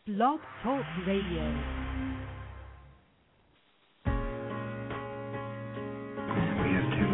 Blog Talk Radio. We have to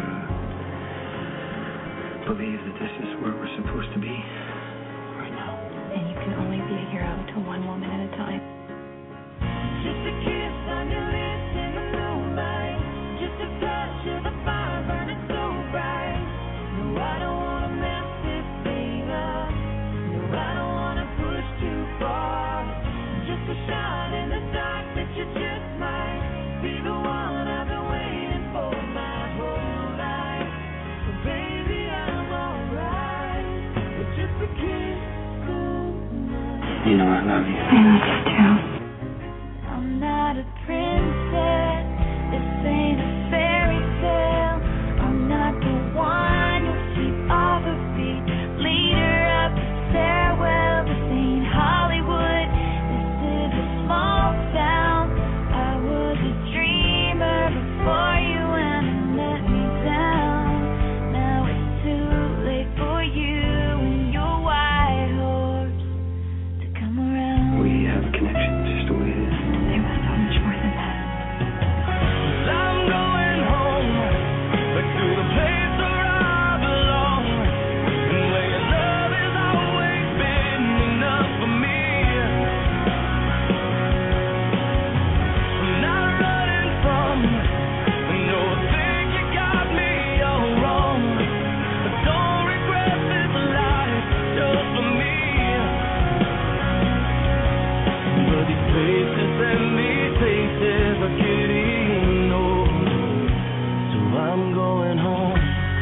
believe that this is where we're supposed to be right now. And you can only be a hero to one woman at a time. Just a kiss on your lips in the moonlight. Just a touch of the fire burning so bright. No, I don't want to mess this thing up. No, I don't want to push too far. Just a shot in the dark that you just might be the one I've been waiting for my whole life. So baby, I'm alright with just a kiss goodnight. You know I love you. I love you too. I'm not a princess. This ain't a fairy tale. I'm not the one who'll keep all the feet. Lead her up the stairwell. This ain't Hollywood. This is a small town. I was a dreamer before you and you let me down. Now it's too late for you and your white horse to come around. We have a connection, just the way it is. There was so much more than that. I'm going home, back to the place where I belong, and where your love has always been enough for me. I'm not running from, no, I think you got me all wrong. I don't regret this life just for me. But these places and these faces are getting old, so I'm going home.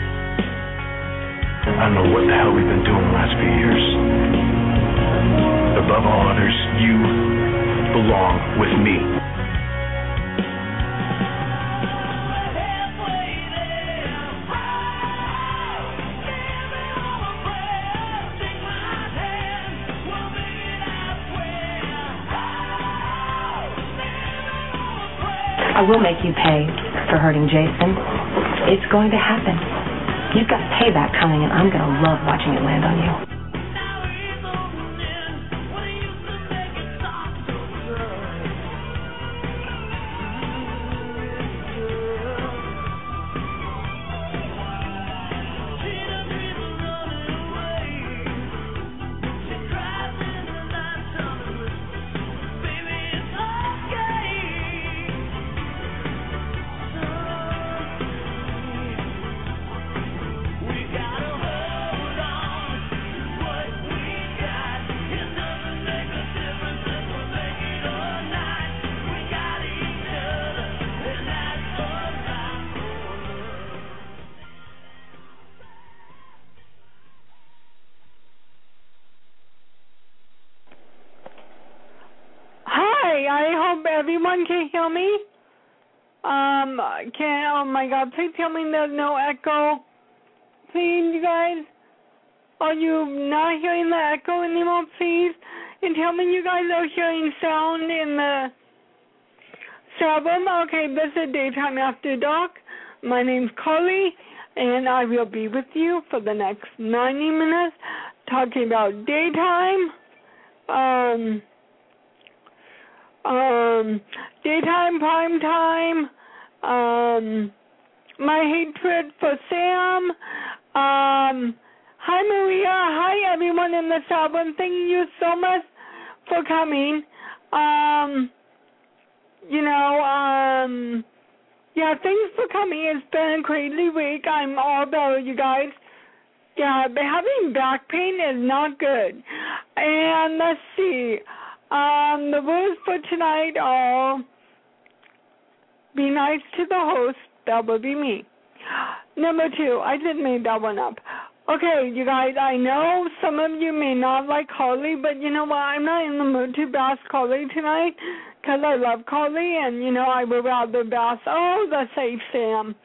I don't know what the hell we've been doing the last few years. Above all others, you belong with me. Halfway there, give me all my breath, take my hand, we'll make it, I swear. I will make you pay for hurting Jason. It's going to happen. You've got payback coming, and I'm going to love watching it land on you. Now he's opening when he used to make it soft so good. She doesn't even run away. She cries in the night time. Baby, it's okay. We gotta hold on to what we got. It doesn't make a difference if we make it or not. We got each other, and that's enough for us. Hi, I hope everyone can hear me. Oh my God, please tell me there's no echo. Please, you guys. Are you not hearing the echo anymore, please? And tell me you guys are hearing sound in the album. Okay, this is Daytime After Dark. My name's Carly, and I will be with you for the next 90 minutes talking about daytime. Daytime, prime time, my hatred for Sam, hi Maria, hi everyone in this album, thank you so much for coming. Yeah, thanks for coming. It's been a crazy week. I'm all better, you guys. Yeah, but having back pain is not good. And let's see. The rules for tonight are be nice to the host. That will be me. Number 2, I just made that one up. Okay, you guys, I know some of you may not like Carly, but you know what? I'm not in the mood to bash Carly tonight because I love Carly, and, I would rather bash, the safe Sam.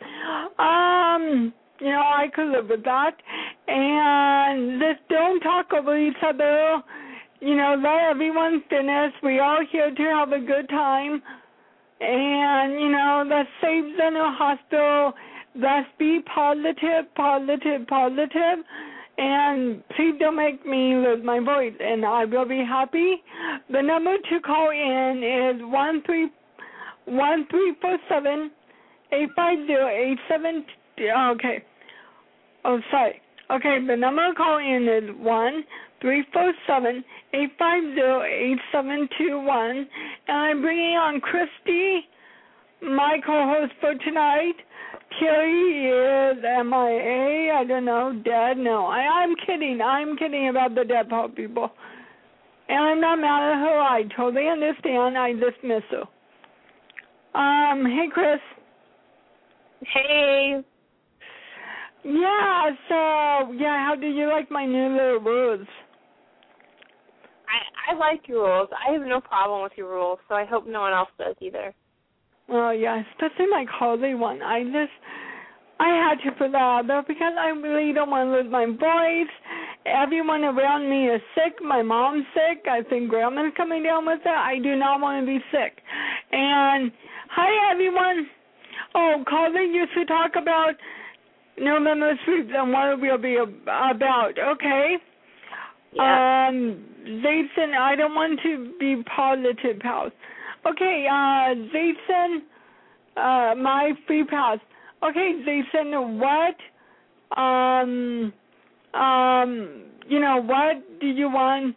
I could live with that. And just don't talk over each other. Let everyone finish. We all here to have a good time. And, the Safe Center Hospital, let's be positive. And please don't make me lose my voice, and I will be happy. The number to call in is 1347-850-87. Okay. Oh, sorry. Okay, the number to call in is 1-347-850-8721. And I'm bringing on Christy, my co-host for tonight. Terry is MIA, I don't know, dead. No, I'm kidding. I'm kidding about the dead people. And I'm not mad at her. I totally understand. I just miss her. Hey, Chris. Hey. Yeah, so, how did you like my new little rules? I like your rules. I have no problem with your rules, so I hope no one else does either. Well, yeah, especially my cozy one. I had to put that out there because I really don't want to lose my voice. Everyone around me is sick. My mom's sick. I think Grandma's coming down with it. I do not want to be sick. And hi, everyone. Oh, Cozy used to talk about November Sweeps and what it will be about. Okay. Yeah. Jason, I don't want to be positive, pals. Okay, Jason, my free pass. Okay, Jason, what do you want,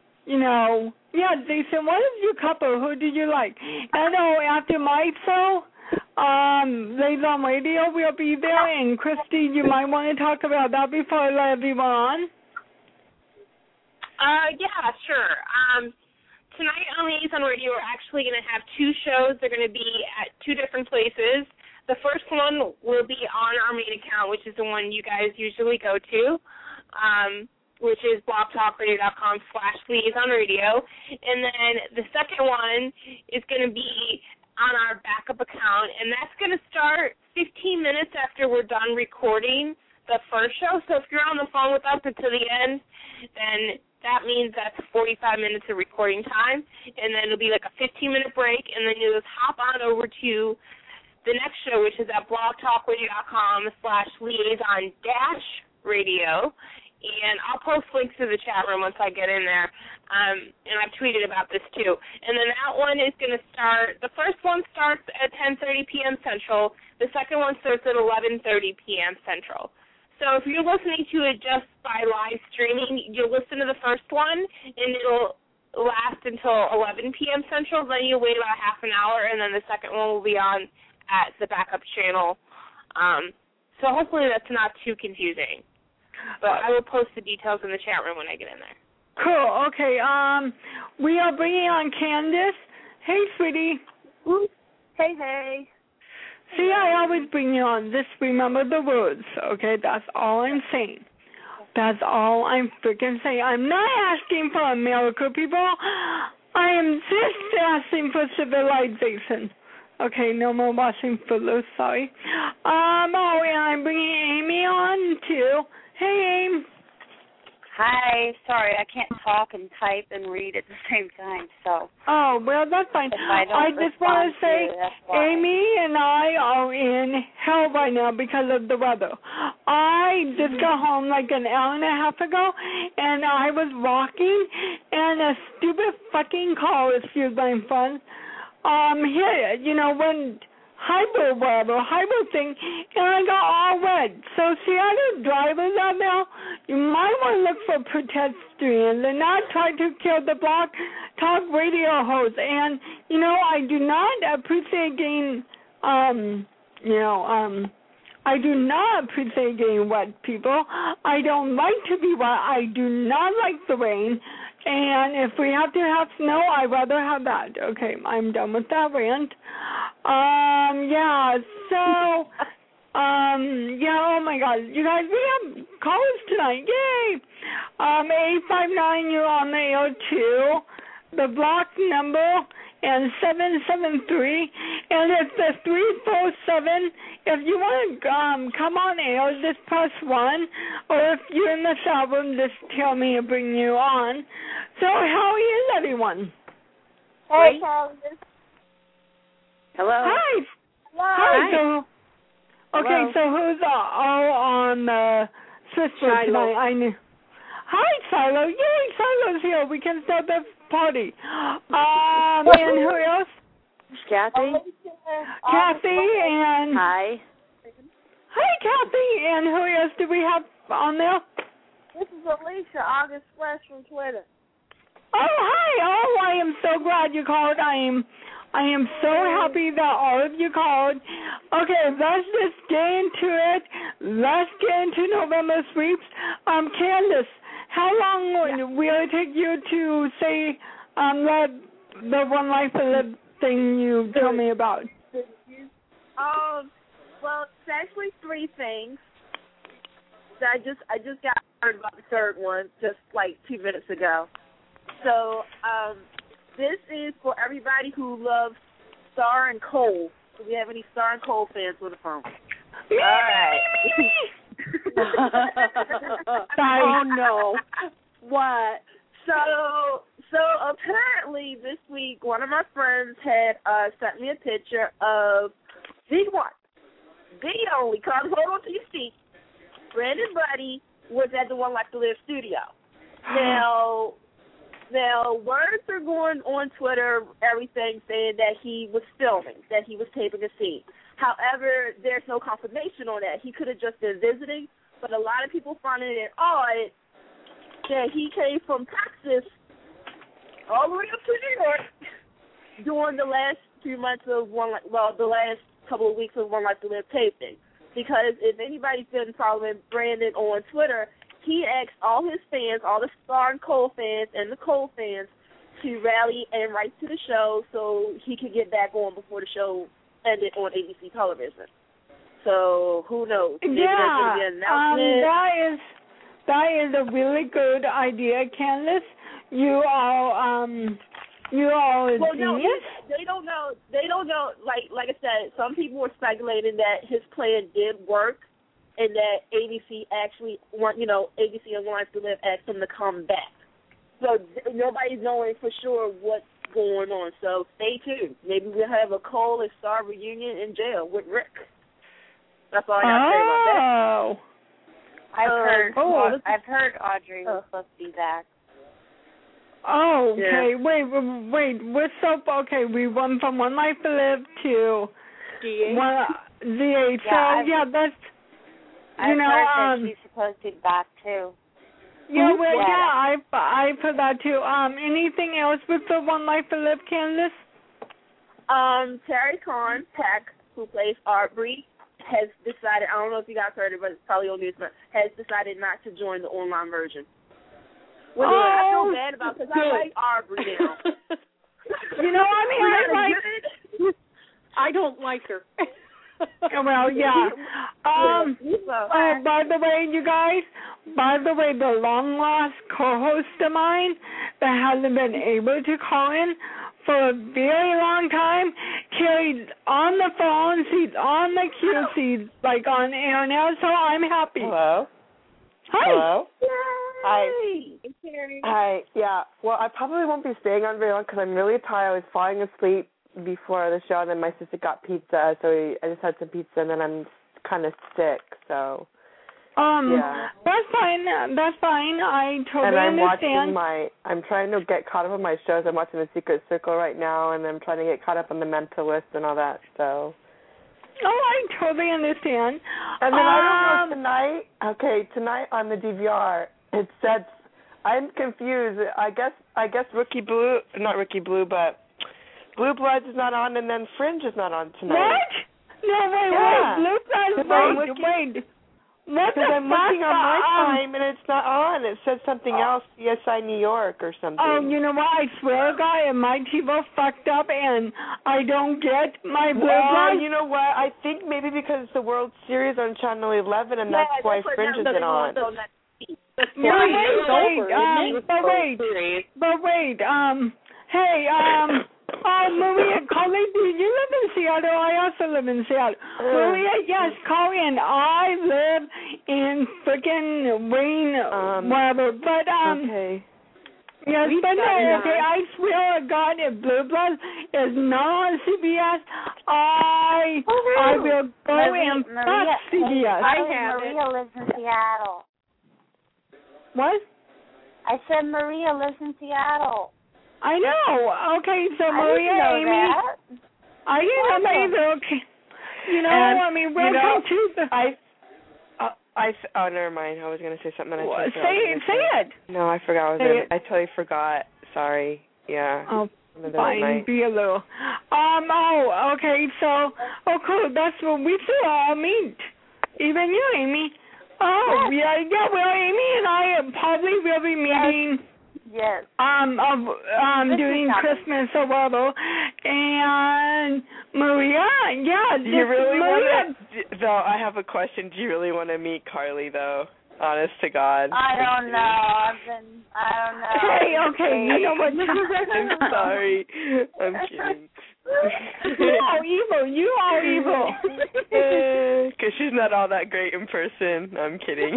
Jason, what is your couple? Who do you like? I know after my show, Ladies on Radio will be there, and Christy, you might want to talk about that before I let everyone on. Yeah, sure. Tonight on Ladies on Radio, we're actually going to have two shows. They're going to be at two different places. The first one will be on our main account, which is the one you guys usually go to, which is blogtalkradio.com/liaisonradio. And then the second one is going to be on our backup account, and that's going to start 15 minutes after we're done recording the first show. So if you're on the phone with us until the end, then that means that's 45 minutes of recording time, and then it'll be like a 15-minute break, and then you'll just hop on over to the next show, which is at blogtalkradio.com/liaison-radio, and I'll post links to the chat room once I get in there, and I've tweeted about this too. And then that one is going to start, the first one starts at 10:30 p.m. Central, the second one starts at 11:30 p.m. Central. So if you're listening to it just by live streaming, you'll listen to the first one, and it'll last until 11 p.m. Central. Then you'll wait about half an hour, and then the second one will be on at the backup channel. So hopefully that's not too confusing. But I will post the details in the chat room when I get in there. Cool. Okay. We are bringing on Candace. Hey, sweetie. Ooh. Hey. See, I always bring you on. Just remember the words, okay? That's all I'm saying. That's all I'm freaking saying. I'm not asking for a miracle, people. I am just asking for civilization. Okay, no more watching Footloose, sorry. And I'm bringing Amy on, too. Hey, Amy. Hi. Sorry, I can't talk and type and read at the same time, so. Oh, well, that's fine. I just want to say, Amy and I are in hell right now because of the weather. I just got home like an hour and a half ago, and I was walking, and a stupid fucking car, excuse my fun, hit, when hybrid thing, and I got all wet. So see other drivers out there, you might want to look for pedestrians and not try to kill the Blog Talk Radio host. And, I do not appreciate getting, I do not appreciate getting wet, people. I don't like to be wet. I do not like the rain. And if we have to have snow, I'd rather have that. Okay, I'm done with that rant. Oh my God, you guys, we have callers tonight, yay! 859, you're on the air too. The block number and 773, and it's the 347. If you want to come on air, just press 1, or if you're in the chat room, just tell me to bring you on. So how is everyone? Hey, Calvin. Hello. Hi. Hello. Hi. So, okay, so who's all on the Switchboard tonight. I knew. Hi, Silo. Yay, Silo's here. We can start the party. And who else? Kathy. Kathy and... Hi. Hi, Kathy. And who else do we have on there? This is Alicia, August Flesh from Twitter. Oh, hi. Oh, I am so glad you called. I am so happy that all of you called. Okay, let's just get into it. Let's get into November sweeps. Candace, how long will it take you to say the One Life to Live thing you told me about? Well, it's actually 3 things. So I just got heard about the third one just like 2 minutes ago. So this is for everybody who loves Star and Cole. Do we have any Star and Cole fans on the phone? Me, all right. Oh no! What? So apparently this week one of my friends had sent me a picture of the only. Come hold on to your seat. Brandon Buddy was at the One Life to Live studio. Now, words are going on Twitter, everything, saying that he was filming, that he was taping a scene. However, there's no confirmation on that. He could have just been visiting, but a lot of people finding it odd that he came from Texas all the way up to New York during the last few months of the last couple of weeks of One Life to Live taping. Because if anybody's been following Brandon on Twitter, he asked all his fans, all the Star and Cole fans and the Cole fans, to rally and write to the show so he could get back on before the show ended on ABC television. So who knows? Maybe there's going to be an announcement. That is a really good idea, Candace. You all are well, genius. No, they don't know. They don't know. Like I said, some people were speculating that his plan did work, and that ABC actually ABC and One Life to Live asked him to come back. So nobody's knowing for sure what's going on. So stay tuned. Maybe we'll have a Cole and Star reunion in jail with Rick. That's all I got to say about that. I've heard Audrey was supposed to be back. Oh, okay. Yeah. Wait. What's up? Okay, we went from One Life to Live to DH. That's. I've heard that she's supposed to be back too. Yeah, I've heard that too. Anything else with the One Life to Live, Candace? Terry Khan Peck, who plays Aubrey, has decided. I don't know if you guys heard it, but it's probably on news. But has decided not to join the online version. Which I feel bad about because I like Aubrey now. I don't like her. Well, yeah. By the way, you guys, the long-lost co-host of mine that hasn't been able to call in for a very long time, Carrie's on the phone, she's on the queue, she's on air now, so I'm happy. Hello? Hi. Hello? Yay. Hi. Yeah. Well, I probably won't be staying on very long because I'm really tired. I was falling asleep before the show, and then my sister got pizza, so I just had some pizza, and then I'm kind of sick, so. Yeah. That's fine. I totally understand. I'm trying to get caught up on my shows. I'm watching The Secret Circle right now, and I'm trying to get caught up on The Mentalist and all that, so. Oh, I totally understand. And then I don't know, tonight on the DVR, it said, I'm confused. I guess not Rookie Blue, but Blue Bloods is not on, and then Fringe is not on tonight. What? No, wait. Blue Bloods, wait. What the fuck? I'm looking on my time, and it's not on. It said something else, CSI New York or something. Oh, you know what? I swear to God, my TiVo fucked up, and I don't get my Blue Bloods. You know what? I think maybe because the World Series on Channel 11, and that's why Fringe isn't on. Maria, calling. You live in Seattle. I also live in Seattle. Maria, yes, call in. I live in frickin' Wayne, whatever. But okay. Yes, but no. Okay, I swear to God, if Blue Blood is not on CBS, I will go and fuck CBS. Maria lives in Seattle. What? I said Maria lives in Seattle. I know. Okay, so Maria, I didn't know Amy. that. I didn't know that either. Okay. You know, I mean, welcome to the... Oh, never mind. I was going to say something. Say it. No, I forgot. I totally forgot. Sorry. Yeah. Oh, fine. Be a little. Okay. So, cool. That's what we still all meet. Even you, Amy. Oh, yeah. Well, Amy and I probably will be meeting. Yes. Doing Christmas or whatever. And Maria, yeah. Do you really want to? Though, I have a question. Do you really want to meet Carly, though? Honest to God. I don't know. I don't know. Hey, okay. You know what? I'm sorry. I'm kidding. You are evil. Because she's not all that great in person. I'm kidding.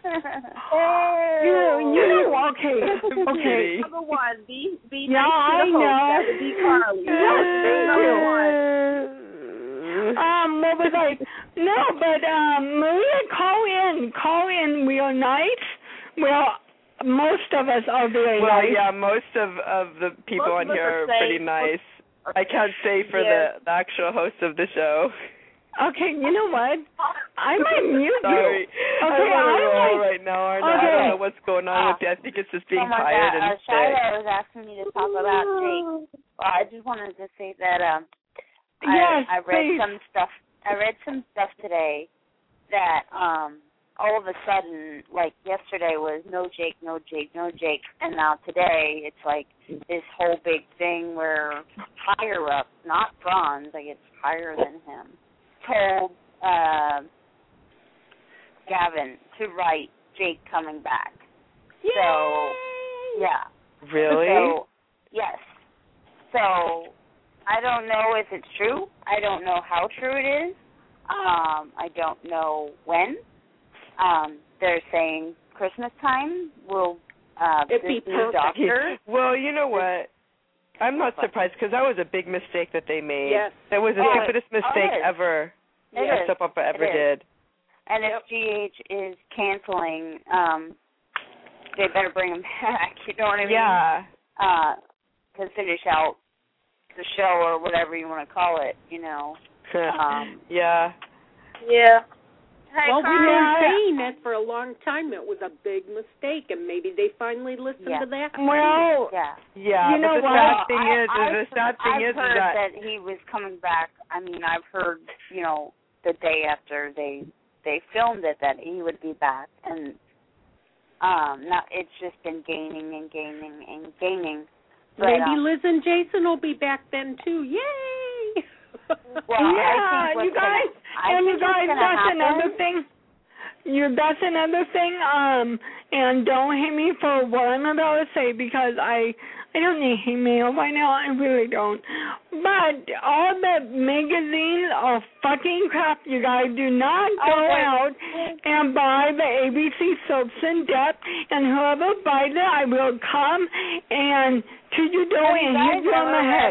Okay. Number one, be yeah, nice to the host. That would be Carly. Number one. What was I? No, but Maria, call in real nice. Well, most of us are very nice. Well, yeah, most of the people on here are pretty nice. I can't say for the actual host of the show. Okay, you know what? I might mute Sorry. you. Okay, I'm on a roll right now, Arna. Okay. I don't know what's going on with you. I think it's just being tired and sick. Shiloh was asking me to talk about Jake. Well, I just wanted to say that I read some stuff. I read some stuff today that all of a sudden, like yesterday was no Jake, and now today it's like this whole big thing where higher up, not Franz, like it's higher than him, told Gavin to write Jake coming back. Yay! So, yeah. Really? So, yes. So, I don't know if it's true. I don't know how true it is. I don't know when. They're saying Christmas time will It'd be new doctor. Well, you know what? I'm not surprised because that was a big mistake that they made. Yes. That was the stupidest mistake ever. Soap opera ever did. And if GH is canceling, they better bring him back. You know what I mean? Yeah. To finish out the show or whatever you want to call it, you know. Yeah. Yeah. Hey, well, we've been saying that for a long time. It was a big mistake, and maybe they finally listened to that. Well, yeah. You know what? The sad thing is heard that he was coming back. I mean, I've heard, you know, the day after they filmed it that he would be back, and now it's just been gaining and gaining and gaining. But, maybe Liz and Jason will be back then too. Yay! Well, yeah, you guys, that's another thing. That's another thing. And don't hate me for what I'm about to say because I don't need hate mail right now. I really don't. But all the magazines are fucking crap. You guys do not go out and buy the ABC soaps in depth. And whoever buys it, I will come and to your door and hit you on the head.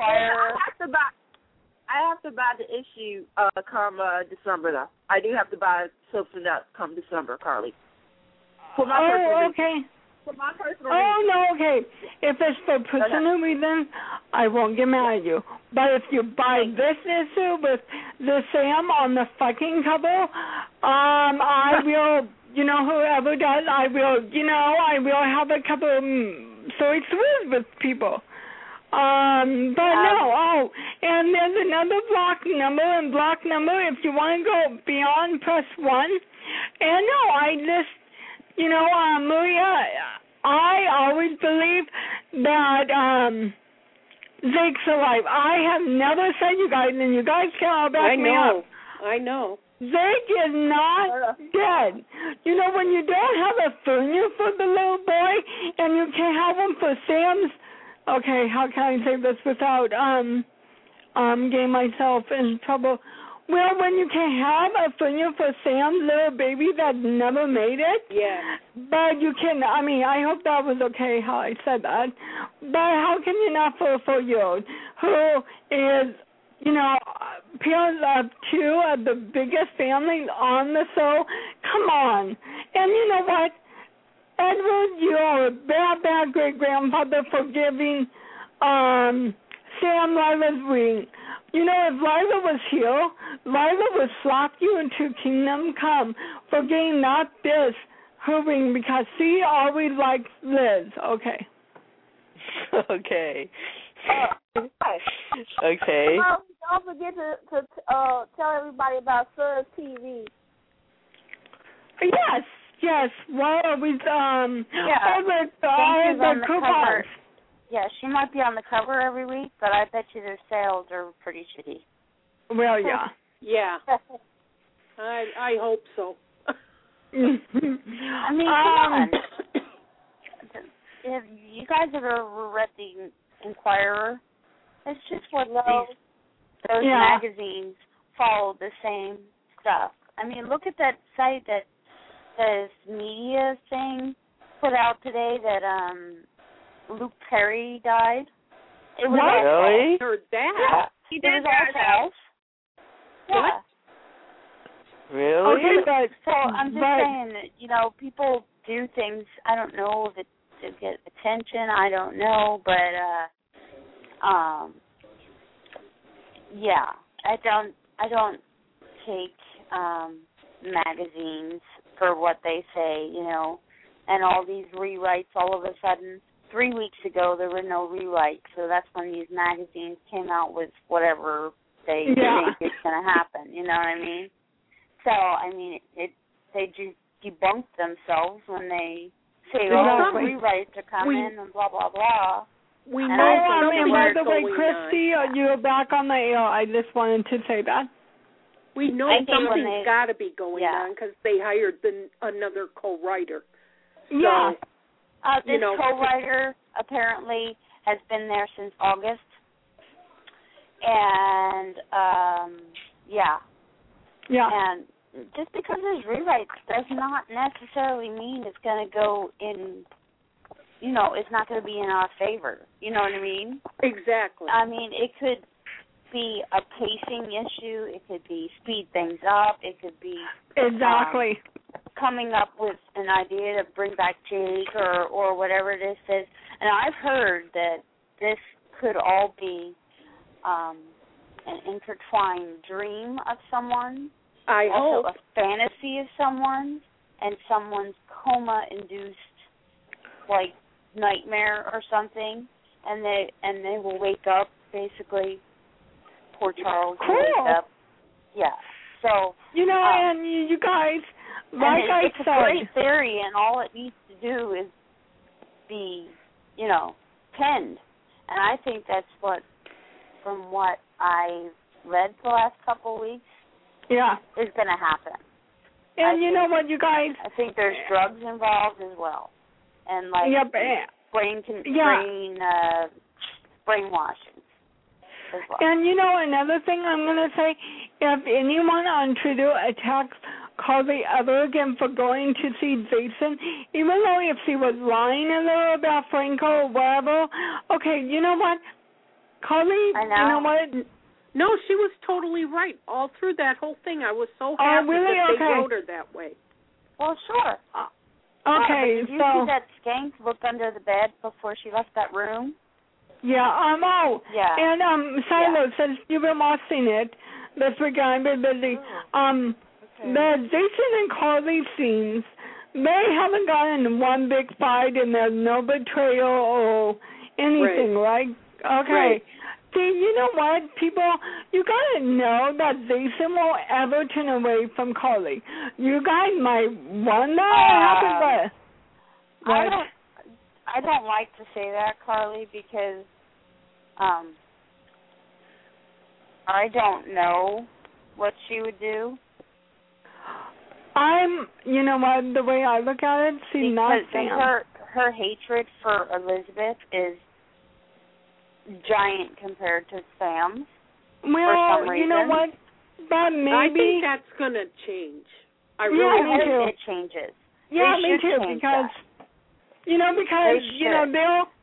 I have to buy the issue come December, though. I do have to buy soaps and nuts come December, Carly. For my personal okay. For my personal reasons. No, okay. If it's for personal reasons, I won't get mad at you. But if you buy this issue with the Sam on the fucking cover, I will, whoever does, I will have a couple of stories with people. And there's another block number, if you want to go beyond, press 1. And no, I just, Maria, I always believe that, Zake's alive. I have never said you guys, and you guys can all back me up. I know. Zake is not dead. When you don't have a funeral for the little boy, and you can't have one for Sam's, okay, how can I say this without getting myself in trouble? Well, when you can have a funeral for Sam's little baby that never made it. Yeah. But you can, I hope that was okay how I said that. But how can you not for a 4-year-old who is, parents of 2 of the biggest families on the show? Come on. And you know what? Edward, you're a bad great-grandfather for giving Sam Lila's ring. You know, if Lila was here, Lila would slap you into Kingdom Come for getting not this, her ring, because she always likes Liz. Okay. Okay. Okay. Don't forget to tell everybody about Sir's TV. Yes. Well, we the coupons. Yeah, she might be on the cover every week, but I bet you their sales are pretty shitty. Well, yeah. Yeah. I hope so. I mean, come on. Have you guys ever read the Inquirer? It's just what those magazines follow the same stuff. I mean, look at that site that this media thing put out today that Luke Perry died. It was really? I heard that. Yeah. He did that. Yeah. Really? Okay, so I'm just saying that, you know, people do things, I don't know if it's to get attention, I don't know, but yeah, I don't take magazines for what they say, you know, and all these rewrites all of a sudden. 3 weeks ago there were no rewrites, so that's when these magazines came out with whatever they think is going to happen, you know what I mean? So, I mean, they just debunk themselves when they say, rewrites are coming and blah, blah, blah. We know and by the way, Christy, you're back on the air. I just wanted to say that. We know something's got to be going on because they hired another co-writer. Yeah. So, this co-writer apparently has been there since August. And, Yeah. And just because there's rewrites does not necessarily mean it's going to go in, you know, it's not going to be in our favor. You know what I mean? Exactly. I mean, it could be a pacing issue. It could be speed things up. It could be coming up with an idea to bring back Jake or whatever this is. And I've heard that this could all be an intertwined dream of someone. I hope. A fantasy of someone, and someone's coma-induced, like, nightmare or something, and they will wake up, basically. Poor Charles will wake up. Yeah. So, you know, and you guys, like I said, it's a great theory, and all it needs to do is be, you know, penned. And I think that's what, from what I read the last couple of weeks, is going to happen. And you know what, you guys? I think there's drugs involved as well, and like brainwashing as well. And you know, another thing I'm going to say: if anyone on Twitter attacks Carly ever again for going to see Jason, even though if she was lying a little about Franco or whatever, okay, you know what, Carly, you know what? No, she was totally right. All through that whole thing, I was so happy that they wrote her that way. Well, sure. Okay, did you see that skank look under the bed before she left that room? Yeah, Yeah. And Silo says you've been watching it. This week I've been busy. The Jason and Carly scenes, they haven't gotten in one big fight and there's no betrayal or anything, right? Okay. Right. See, you know what, people? You gotta know that Jason won't ever turn away from Carly. You guys might wonder what happened, but I don't like to say that, Carly, because I don't know what she would do. You know what, the way I look at it, she's not Sam. Her hatred for Elizabeth is giant compared to Sam's. Well, for some reason. You know what? But maybe I think that's going to change. I really hope it changes. Yeah, me too. Because they're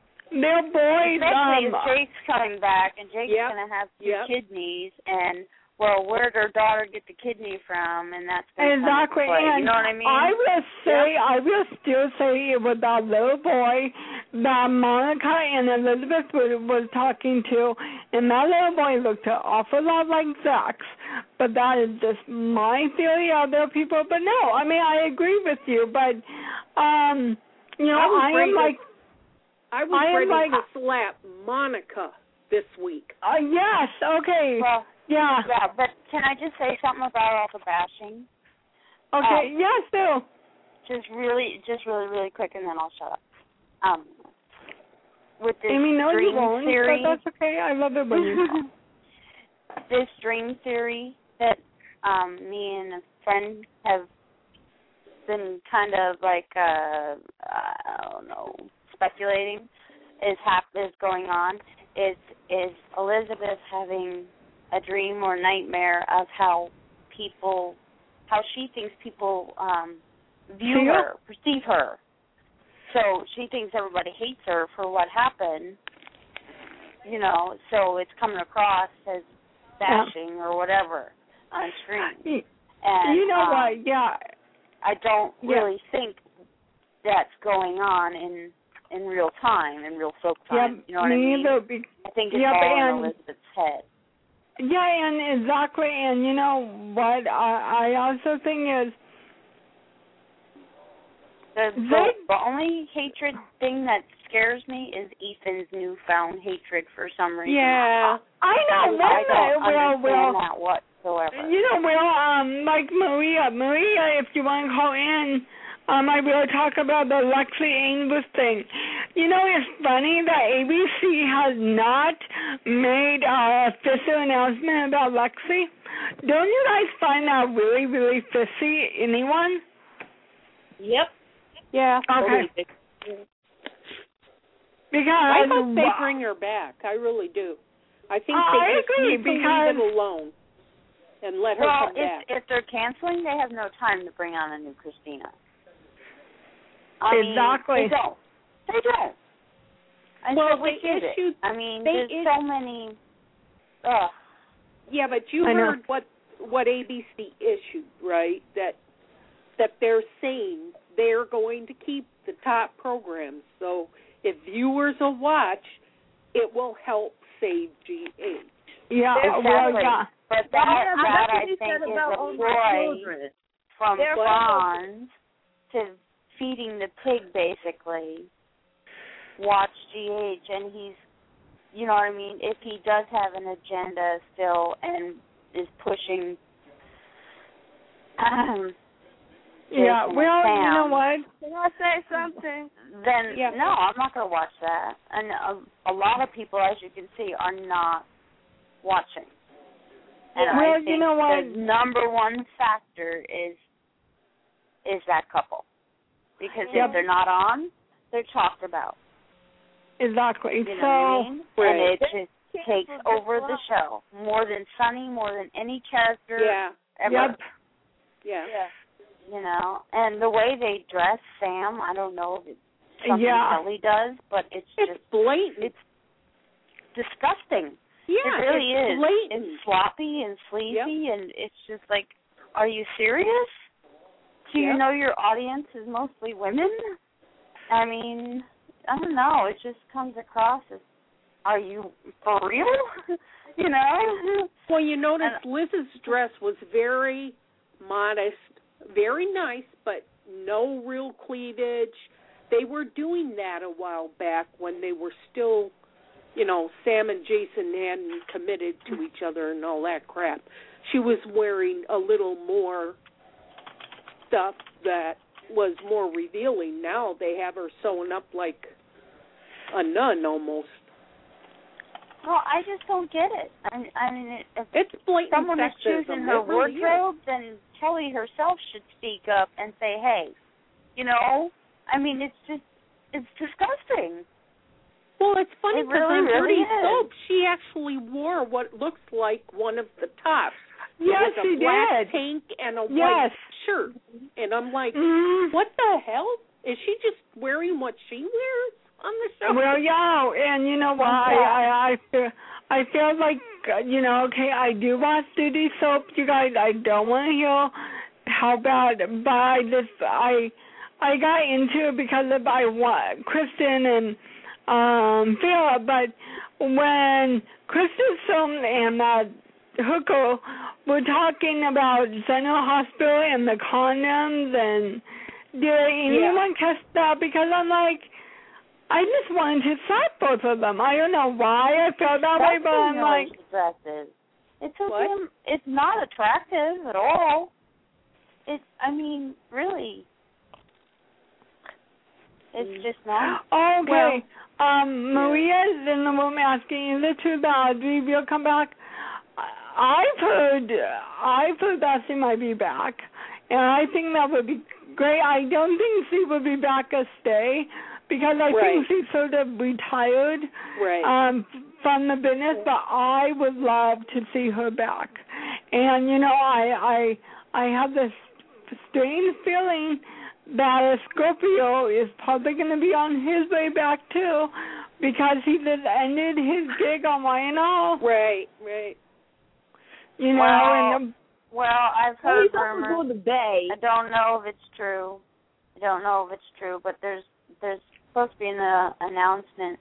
boys. Especially if Jake's coming back, and Jake's going to have two Yep. kidneys, and well, where'd her daughter get the kidney from? And that's exactly. And you know what I mean? I will still say it was that little boy that Monica and Elizabeth was talking to, and that little boy looked an awful lot like Zax. But that is just my theory. Other people, but no, I mean I agree with you. But you know, I was ready to slap Monica this week. Yes, okay. Well, yeah, but can I just say something about all the bashing? Okay, yes, do. Just really quick, and then I'll shut up. With this Amy, no, dream you won't, theory, but that's okay. I love it when you talk. This dream theory that me and a friend have been kind of like I don't know, speculating is going on is Elizabeth having a dream or nightmare of how she thinks people view her, perceive her. So she thinks everybody hates her for what happened, you know, so it's coming across as bashing or whatever on screen. And you know what, I don't really think that's going on in real time, in real soap time. You know what I mean? I think it's all in Elizabeth's head. Yeah, and exactly, and you know what I also think is the only hatred thing that scares me is Ethan's newfound hatred for some reason. Yeah, I know. I don't understand that whatsoever. You know, like Maria, if you want to call in, I will talk about the Lexi Ames thing. You know, it's funny that ABC has not made an official announcement about Lexi. Don't you guys find that really, really fishy, anyone? Yep. Yeah. Okay. Because I hope they bring her back. I really do. I think they just need to leave it alone and let her come back. If they're canceling, they have no time to bring on a new Christina. Exactly. They don't. And well, so we get it. I mean, there's so many. Yeah, but you heard what ABC issued, right? That they're saying they're going to keep the top programs. So if viewers will watch, it will help save GH. Yeah, exactly. Yeah. But that I think is a ploy from Fonz to feeding the pig, basically. Watch GH, and he's, you know what I mean, if he does have an agenda still and is pushing yeah, well, Sam, you know what? Can I say something? Then, no, I'm not going to watch that. And a lot of people, as you can see, are not watching. And I think you know what? the number one factor is that couple. Because if they're not on, they're talked about. Exactly. You know what I mean? And it just takes over the show. More than Sunny, more than any character ever. Yep. Yeah. You know, and the way they dress Sam, I don't know if it's something Kelly does, but it's just blatant. It's disgusting. Yeah, it really is. Blatant. It's sloppy and sleazy, and it's just like, are you serious? Do you know your audience is mostly women? I mean, I don't know. It just comes across as, are you for real? You know? Well, you notice Liz's dress was very modest, very nice, but no real cleavage. They were doing that a while back when they were still, you know, Sam and Jason hadn't committed to each other and all that crap. She was wearing a little more stuff that was more revealing. Now they have her sewn up like a nun almost. Well, I just don't get it. I mean, if it's blatant someone is sexism. choosing her wardrobe, then Kelly herself should speak up and say, hey, you know, I mean, it's disgusting. Well, it's funny because on Dirty Soap, is. she actually wore what looks like one of the tops. Yes, it was a black tank and a white shirt. And I'm like, what the hell? Is she just wearing what she wears on the show? Well, yeah, and you know what? I I feel like, okay, I do watch Duty Soap, you guys. I don't want to hear how bad, but I got into it because of Kristen and Phil, but when Kristen and that hooker were talking about General Hospital and the condoms, and did anyone catch that? Because I'm like, I just wanted to slap both of them. I don't know why I felt that way, but I'm like... Attractive. It's not attractive at all. Really. It's just not. Okay. Maria's in the room asking, is it true that Audrey will come back? I've heard that she might be back, and I think that would be great. I don't think she would be back to stay, because I think she's sort of retired from the business, but I would love to see her back. And, I have this strange feeling that Scorpio is probably going to be on his way back, too, because he just ended his gig on YNL. Right. I've heard rumors. I don't know if it's true. But there's supposed to be an announcement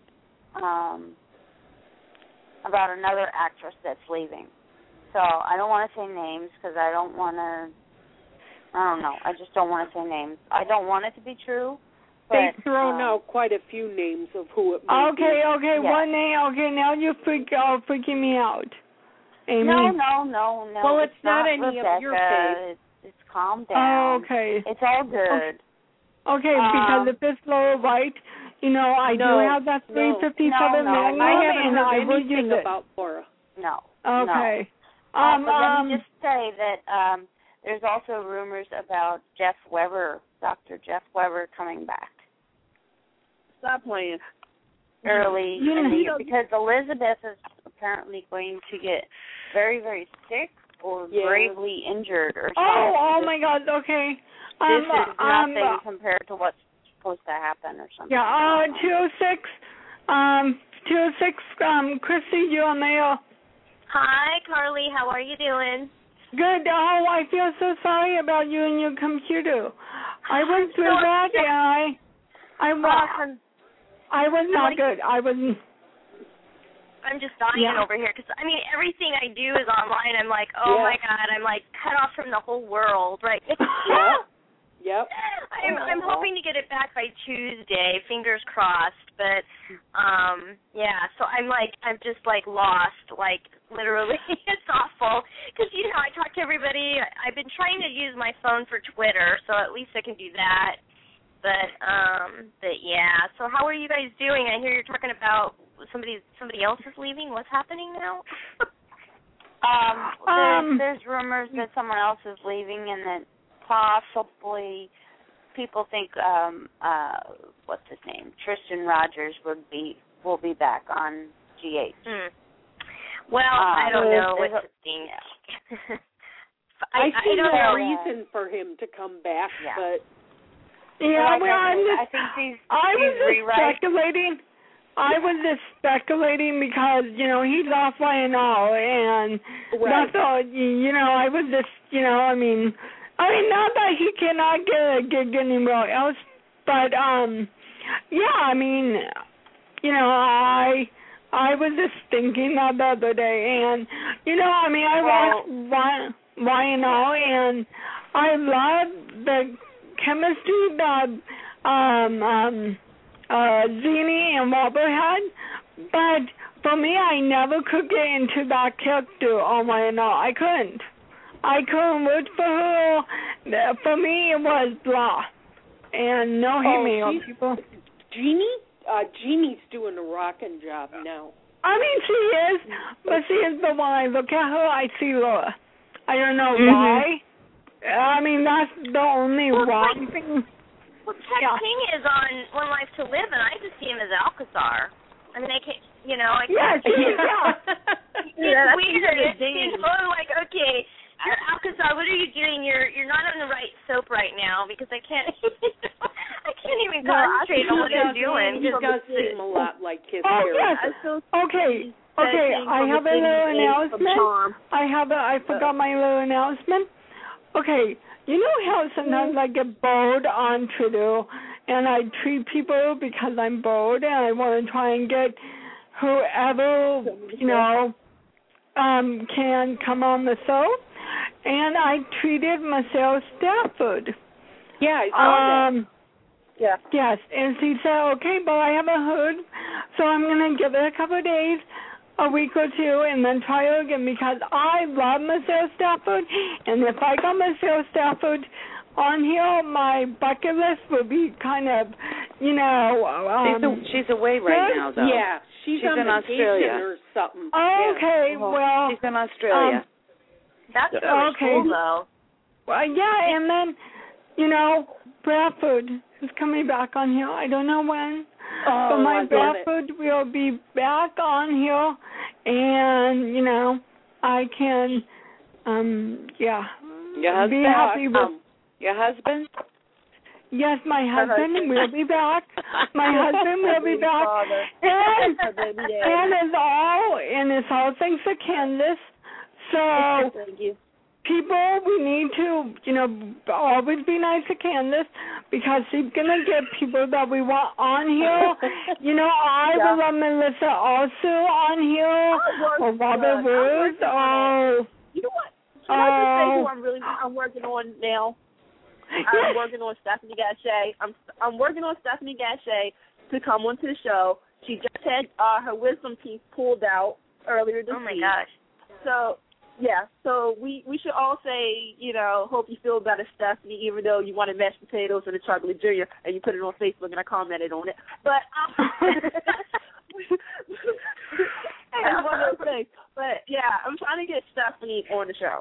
about another actress that's leaving. So I don't want to say names because I don't know. I just don't want to say names. I don't want it to be true. They've thrown out quite a few names of who it might be. Okay, one name. Okay, now you're freaking me out. Amy. No. Well, it's not any Rebecca. of your faith. It's calm down. Oh, okay. It's all good. Okay, because if it's lower right, I do have that 357 manual, and I will use it. About Laura. No. Okay. But let me just say that there's also rumors about Dr. Jeff Weber coming back. Stop playing. Early in the year, because Elizabeth is apparently going to get very, very sick or gravely injured or something. Oh my God, okay. This is nothing compared to what's supposed to happen or something. Yeah, 206, Christy, you're on the air. Hi, Carly. How are you doing? Good. Oh, I feel so sorry about you and your computer. I went through that, and I was not good. I'm just dying over here because everything I do is online. I'm like, oh my God, I'm like cut off from the whole world, right? Yep. I'm hoping to get it back by Tuesday, fingers crossed. But so I'm just lost, literally. It's awful because I talk to everybody. I've been trying to use my phone for Twitter, so at least I can do that. But yeah. So how are you guys doing? I hear you're talking about somebody else is leaving. What's happening now? There's rumors that someone else is leaving, and that possibly people think what's his name, Tristan Rogers will be back on GH. Well, I don't know what to think. I see no reason for him to come back, but I was just speculating because he's off YNL, and that's all. I was just not that he cannot get a gig anywhere else, but I was just thinking that the other day, and I watched YNL, and I love the chemistry that Jeannie and Robert had, but for me, I never could get into that character on YNL. I couldn't root for her. For me, it was blah. And no hate me on people. Jeannie's doing a rockin' job now. She is, but she is the one. I look at her, I see Laura. I don't know why. That's the only wrong thing. Well, Ted King is on One Life to Live, and I just see him as Alcazar. I can't, I can't. It's weird. It's like, okay, you're Alcazar. What are you doing? You're not on the right soap right now because I can't. I can't even concentrate on what he's doing. He does seem a lot like his yes. Okay. I have a little announcement. I forgot my little announcement. Okay. You know how sometimes I get bored on Twitter and I treat people because I'm bored and I want to try and get whoever, can come on the show. And I treated Michelle Stafford. Yeah, I saw that. Yeah. Yes, and she said, okay, but I haven't heard, so I'm going to give it a couple of days, a week or two, and then try it again because I love Michelle Stafford, and if I got Michelle Stafford on here, my bucket list would be kind of, she's away right now, though. Yeah, she's on in Australia or something. Okay, well. She's in Australia. That's really cool, though. Well, yeah, and then, Bradford is coming back on here. I don't know when. But my Bradford will be back on here, and, I can, Your husband? be happy with... Your husband? Yes, my husband will be back. My husband will be back. And it's all thanks to Candace. So, people, we need to, always be nice to Candace because she's going to get people that we want on here. I will let Melissa also on here, or Robert Woods, You know what? Can I just say who I'm working on now? I'm working on Stephanie Gachet. I'm working on Stephanie Gachet to come onto the show. She just had her wisdom teeth pulled out earlier this week. Oh my gosh. So we should all say, hope you feel better, Stephanie, even though you wanted mashed potatoes and a chocolate junior and you put it on Facebook and I commented on it. But that's one of those things. But yeah, I'm trying to get Stephanie on the show.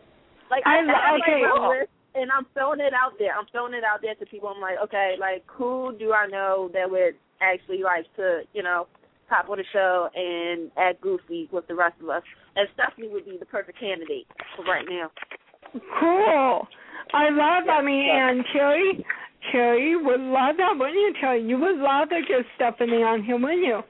And I'm throwing it out there. I'm throwing it out there to people. I'm like, okay, who do I know that would actually like to, pop on the show and act goofy with the rest of us? And Stephanie would be the perfect candidate for right now. Cool. And Cherry would love that, wouldn't you, Cherry? You would love to get Stephanie on here, wouldn't you?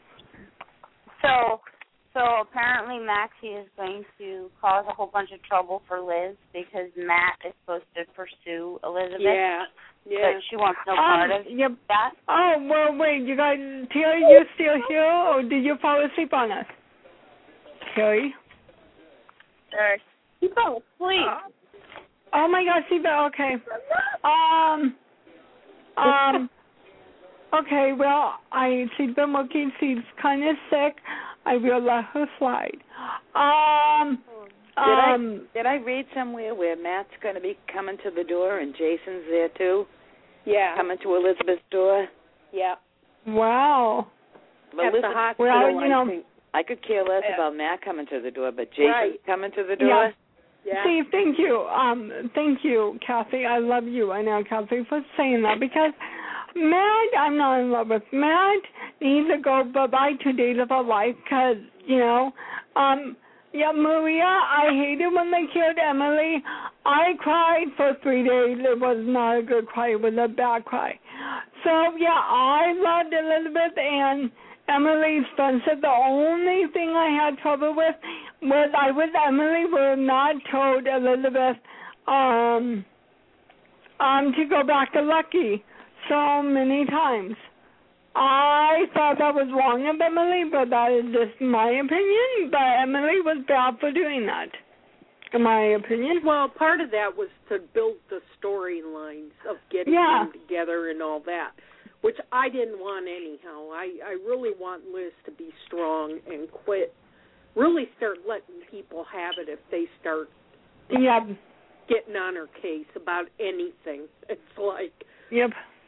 So apparently Maxie is going to cause a whole bunch of trouble for Liz because Matt is supposed to pursue Elizabeth. Yeah. But she wants no part of that. Oh, well, wait, you guys, Terry, you still here, or did you fall asleep on us? Terry? He fell asleep. Oh, my gosh, he fell, okay. Okay, well, she's been working, she's kind of sick. I will let her slide. Did I read somewhere where Matt's going to be coming to the door and Jason's there too? Yeah. Coming to Elizabeth's door? Yeah. Wow. At the hospital, I could care less about Matt coming to the door, but Jason's coming to the door? Yeah. See, thank you. Thank you, Kathy. I love you. I know, Kathy, for saying that because Matt, I'm not in love with Matt. Needs to go bye-bye to Days of Our Life because, Maria, I hated when they killed Emily. I cried for 3 days. It was not a good cry. It was a bad cry. So, I loved Elizabeth and Emily's friendship. The only thing I had trouble with was Emily would not told Elizabeth to go back to Lucky so many times. I thought that was wrong of Emily, but that is just my opinion. But Emily was bad for doing that, in my opinion. Well, part of that was to build the storylines of getting them together and all that, which I didn't want anyhow. I really want Liz to be strong and quit. Really start letting people have it if they start getting on her case about anything. It's like... Yep.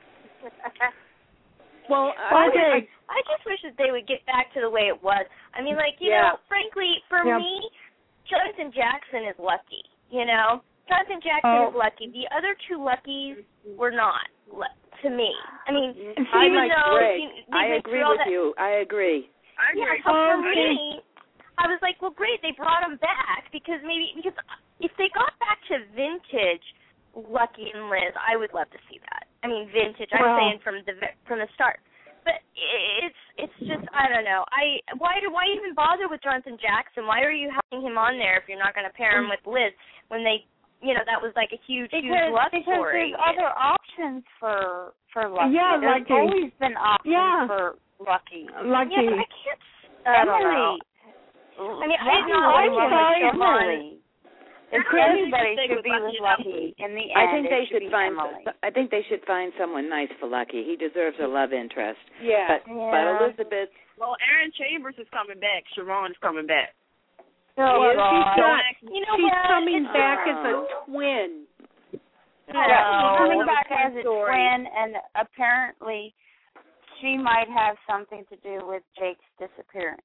Well, I just wish that they would get back to the way it was. I mean, frankly, for me, Jonathan Jackson is lucky, Jonathan Jackson is lucky. The other two Luckies were not, to me. I mean, I like Greg. I agree with you. I agree. So for me, I was like, well, great, they brought him back because if they got back to vintage Lucky and Liz, I would love to see that. I mean, vintage. I'm saying from the start. But it's just, I don't know. Why even bother with Jonathan Jackson? Why are you having him on there if you're not going to pair him with Liz when they, that was like a huge love story? Because there's other options for Lucky. Yeah, there's always been options for Lucky. Lucky. Yeah, but I can't. Emily. I mean, I'm sorry, Emily. If anybody should be with Lucky in the end, I think they should find. Emily. I think they should find someone nice for Lucky. He deserves a love interest. Yeah. But Elizabeth. Well, Aaron Chambers is coming back. Sharon is coming back. She's not. She's coming back as a Oh. twin. She's coming back as a twin, and apparently she might have something to do with Jake's disappearance.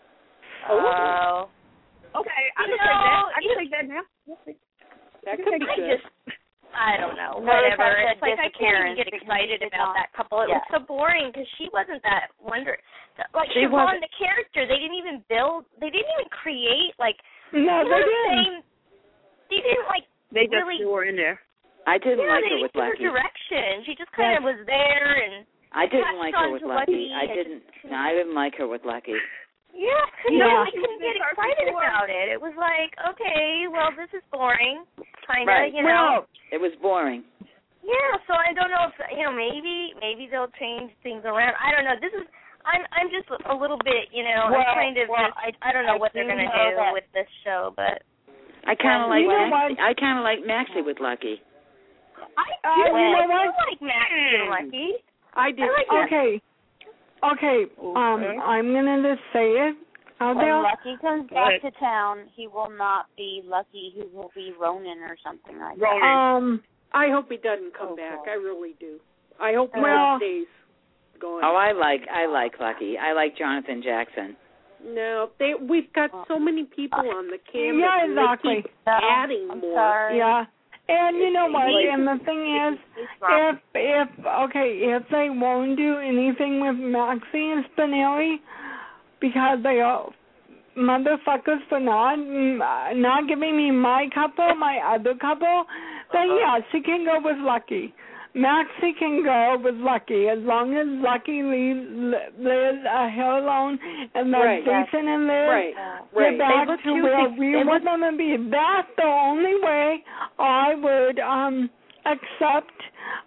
Oh. Okay, I can take that. I can take that now. That could be good. I don't know. Whatever. It's like I can't even get excited about that couple. It was so boring because she wasn't that wonder. Like Siobhan, the character, they didn't even build. They didn't even create like. No, they didn't. They didn't like. They just really, threw her in there. I didn't like her with her Lucky. Direction. She just kind of was there and. I didn't like her with Lucky. I didn't like her with Lucky. Yeah, I couldn't get excited about it. It was like, okay, well, this is boring, kind of, right. Well, it was boring. Yeah, so I don't know if maybe they'll change things around. I don't know. I'm just a little bit, I'm kind of I don't know what they're gonna do with this show, but I kind of like Maxie with Lucky. I like Maxie with Lucky. I did. Okay, I'm going to just say it out there. When Lucky comes back to town, he will not be Lucky. He will be Ronan or something like that. I hope he doesn't come back. I really do. I hope he stays going. Oh, I like Lucky. I like Jonathan Jackson. No, we've got so many people on the canvas. Yeah, exactly. And they keep adding more. Sorry. Yeah. And you know what? And the thing is, if they won't do anything with Maxie and Spinelli, because they are motherfuckers for not giving me my couple, my other couple, then yeah, she can go with Lucky. Maxie can go with Lucky as long as Lucky leaves Liz hell alone, and then Jason and Liz get back to where we want them to be. That's the only way I would accept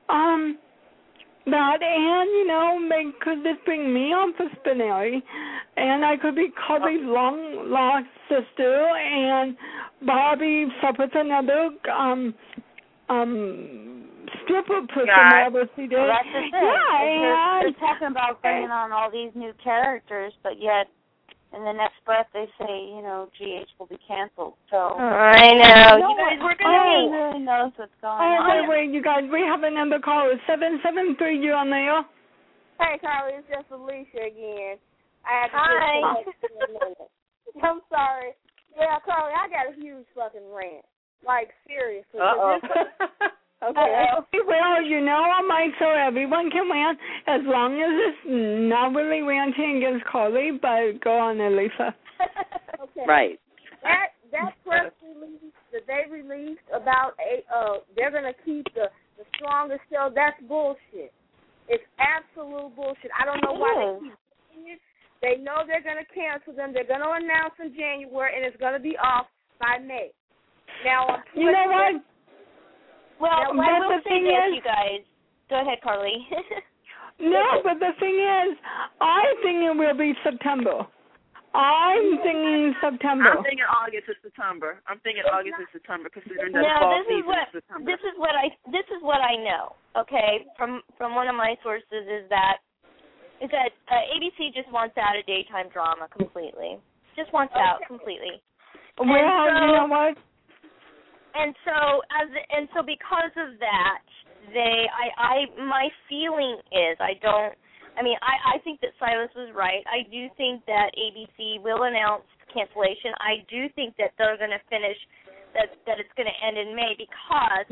that, and they could just bring me on for Spinelli, and I could be Carly's long lost sister, and Bobby slept with another stripper person whatever she did. Well, that's the thing. Yeah, they're talking about bringing on all these new characters, but yet in the next breath they say, GH will be canceled. So I know. You guys, we're gonna really knows what's going on. Wait, you guys, we have another caller. 773, you on there? Hey, Carly, it's just Alicia again. I had to Hi. I'm sorry. Yeah, Carly, I got a huge fucking rant. Like, seriously. Okay. Well, I might, so everyone can rant as long as it's not really ranting against Carly, but go on there, Lisa. Okay. Right. That press release that they released about they're going to keep the strongest cell, that's bullshit. It's absolute bullshit. I don't know why they keep doing it. They know they're going to cancel them. They're going to announce in January, and it's going to be off by May. Now, you know what? Well, I will say this, you guys. Go ahead, Carly. No, but the thing is, I think it will be September. I'm thinking September. I'm thinking August or September. Considering the fall season is September. This is what I know. Okay, from one of my sources is that ABC just wants out of daytime drama completely. Just wants out completely. Well, you know what? And so because of that, my feeling is I think that Silas was right. I do think that ABC will announce cancellation. I do think that they're going to finish, that it's going to end in May because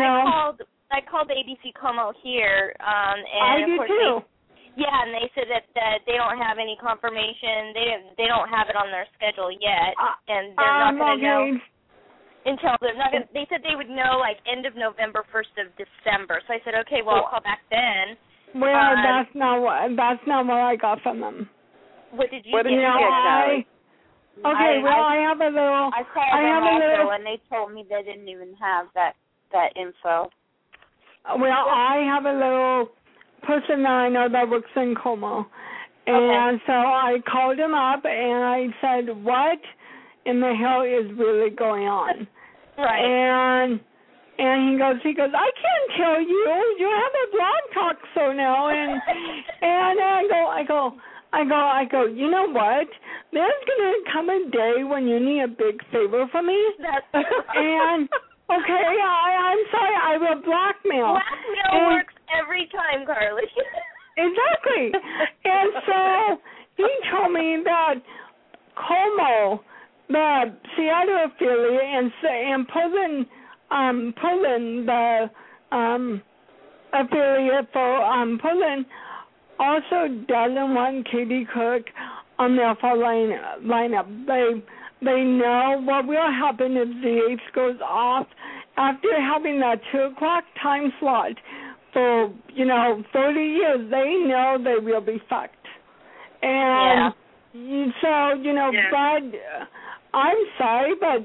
I called the ABC Como here, and I do too. And they said that they don't have any confirmation. They don't have it on their schedule yet, and they're not going to know. Until they're not they said they would know like end of November, 1st of December. So I said, okay, well, I'll call back then Well, that's not what I got from them. What did you get? I have a little. I called them also, and they told me they didn't even have that info. Well, I have a little person that I know that works in Como, and so I called him up and I said, "What in the hell is really going on?" Right. And he goes, I can't tell you. You have a blog talk show now, and I go. You know what? There's gonna come a day when you need a big favor from me. And okay, I'm sorry. I will blackmail. Blackmail works every time, Carly. Exactly. And so he told me that Como, the Seattle affiliate, and Poland, the affiliate for Poland, also doesn't want Katie Couric on their fall lineup. They know what will happen if the H goes off after having that 2:00 time slot for 30 years. They know they will be fucked. And so but I'm sorry, but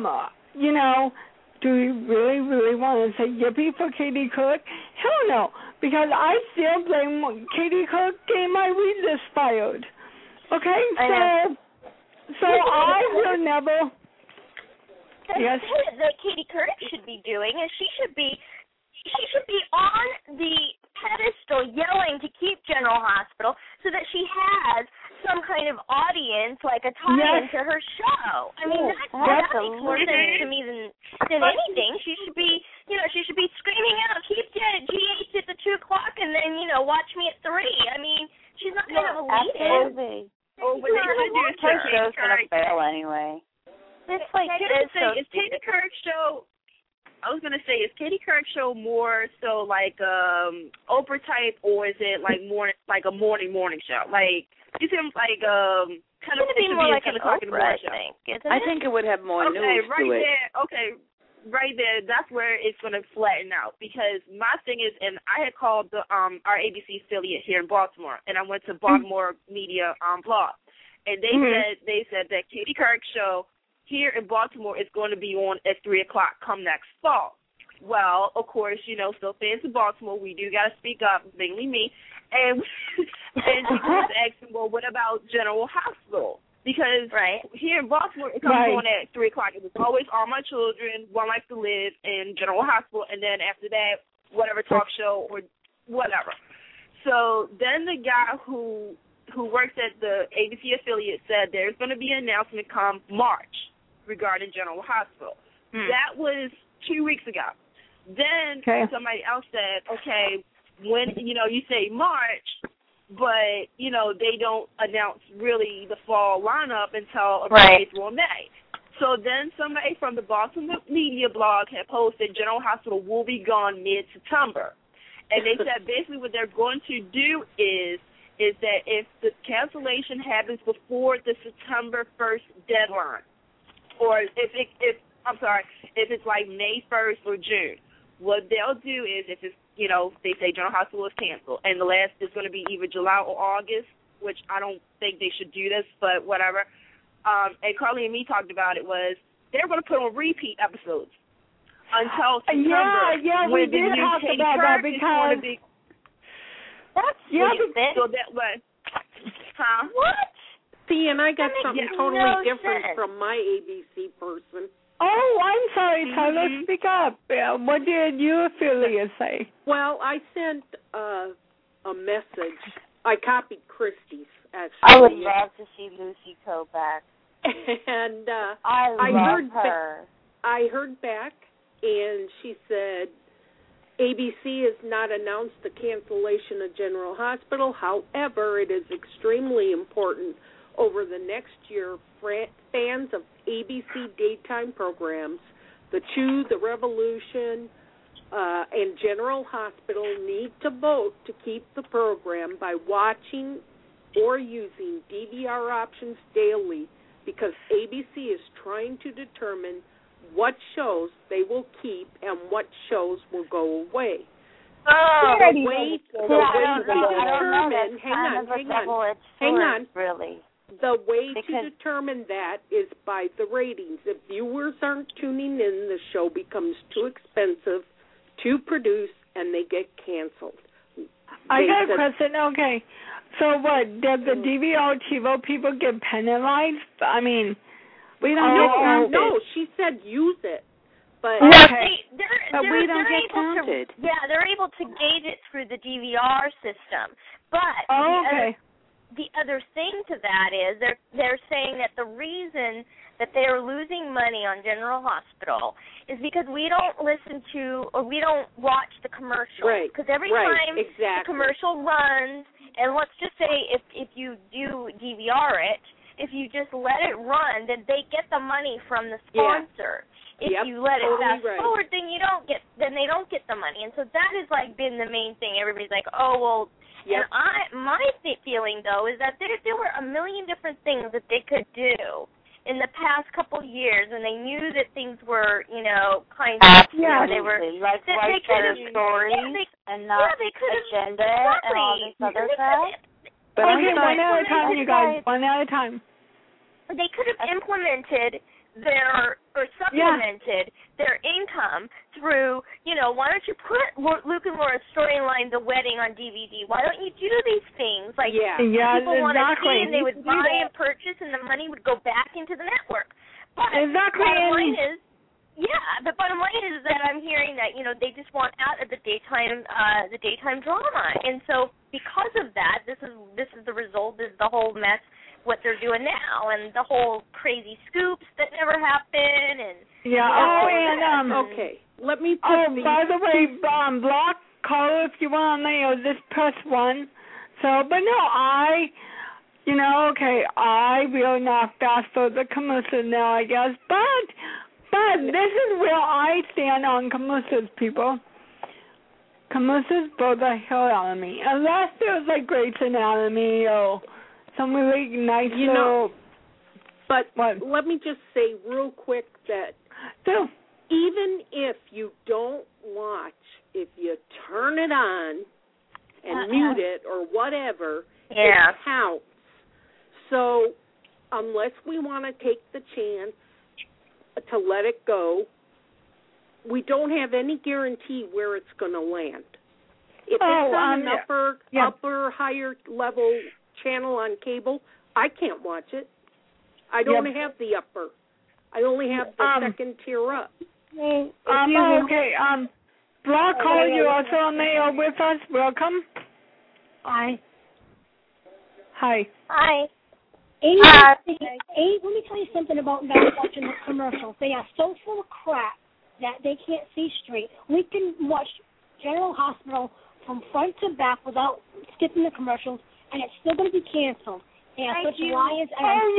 do we really want to say yippee for Katie Couric? Hell no, because I still blame Katie Couric getting my read list fired. Okay, so I will never. Yes. That Katie Couric should be doing is she should be on the pedestal yelling to keep General Hospital so that she has some kind of audience, like a tie-in to her show. I mean, that makes more sense to me than anything. She should be, screaming out, keep GH at the 2:00, and then, watch me at 3. I mean, she's not going to believe it. Absolutely. Well, what they're going to do is her show's going to fail anyway. It's like, is Katie Couric's show, I was going to say, is Katie Couric's show more so like Oprah type, or is it like more like a morning show? Like, you seem like kind of be more like an Oprah, I think. I think it would have more news to it. Right there, that's where it's going to flatten out, because my thing is, and I had called the our ABC affiliate here in Baltimore, and I went to Baltimore Media blog, and they said that Katie Couric's show here in Baltimore is going to be on at 3:00 come next fall. Well, of course, still fans of Baltimore, we do got to speak up, mainly me, and people was asking, well, what about General Hospital? Because here in Baltimore, it comes on at 3:00. It was always All My Children, One Life to Live, and General Hospital, and then after that, whatever talk show or whatever. So then the guy who works at the ABC affiliate said there's going to be an announcement come March regarding General Hospital. That was 2 weeks ago. Then somebody else said, okay, when, you say March, but, they don't announce really the fall lineup until April or May. So then somebody from the Baltimore Media blog had posted General Hospital will be gone mid-September. And they said basically what they're going to do is that if the cancellation happens before the September 1st deadline, or if it's like May 1st or June, what they'll do is if it's, they say General Hospital is canceled, and the last is going to be either July or August, which I don't think they should do this, but whatever. And Carly and me talked about it, was they're going to put on repeat episodes until September. Yeah, we did talk about that because... That's stupid. So that way. Huh? What? See, and I got something totally different from my ABC person. Oh, I'm sorry, Tyler. Speak up. What did your affiliate say? Well, I sent a message. I copied Christy's, actually. I would love to see Lucy Coe back. And I love her. I heard back, and she said, ABC has not announced the cancellation of General Hospital. However, it is extremely important over the next year, fans of ABC daytime programs, The Chew, The Revolution, and General Hospital need to vote to keep the program by watching or using DVR options daily, because ABC is trying to determine what shows they will keep and what shows will go away. The way to determine, hang on. Really. The way to determine that is by the ratings. If viewers aren't tuning in, the show becomes too expensive to produce, and they get canceled. I got a question. Okay, so what? Did the DVR TiVo people get penalized? I mean, we don't. No, she said use it. But we don't get counted. They're able to gauge it through the DVR system. But the other thing to that is they're saying that the reason that they are losing money on General Hospital is because we don't listen to or we don't watch the commercial. Right. Because every time the commercial runs, and let's just say if you do DVR it, if you just let it run, then they get the money from the sponsor. If you let it fast forward, then they don't get the money. And so that has been the main thing. Everybody's like, oh well. Yep. And my feeling though is that there were a million different things that they could do in the past couple years, and they knew that things were, kind of they were like they could have stories and not agenda and all this other stuff. But one at a time, you guys. One at a time. They could have implemented supplemented their income through, why don't you put Luke and Laura's storyline, The Wedding, on DVD? Why don't you do these things? People want to see, and they would buy and purchase, and the money would go back into the network. But bottom line is, the bottom line is that I'm hearing that, they just want out of the daytime drama. And so because of that, this is the result, is the whole mess, what they're doing now, and the whole crazy scoops that never happen, and okay, let me. By the way, block call if you want on there. Just press 1. So, but no, I will not fast forward the commercial now, I guess. But this is where I stand on commercials, people. Commercials blow the hell out of me, unless there's Grey's Anatomy or some really nice But let me just say real quick that even if you don't watch, if you turn it on and mute it or whatever, it counts. So unless we want to take the chance to let it go, we don't have any guarantee where it's going to land. If it's on an upper, higher level channel on cable, I can't watch it. I don't have the upper. I only have the second tier up. Brock, call you also on there with us. Welcome. Hi. Hi. Hi. Let me tell you something about watching the commercials. They are so full of crap that they can't see straight. We can watch General Hospital from front to back without skipping the commercials, and it's still going to be canceled. They are such liars.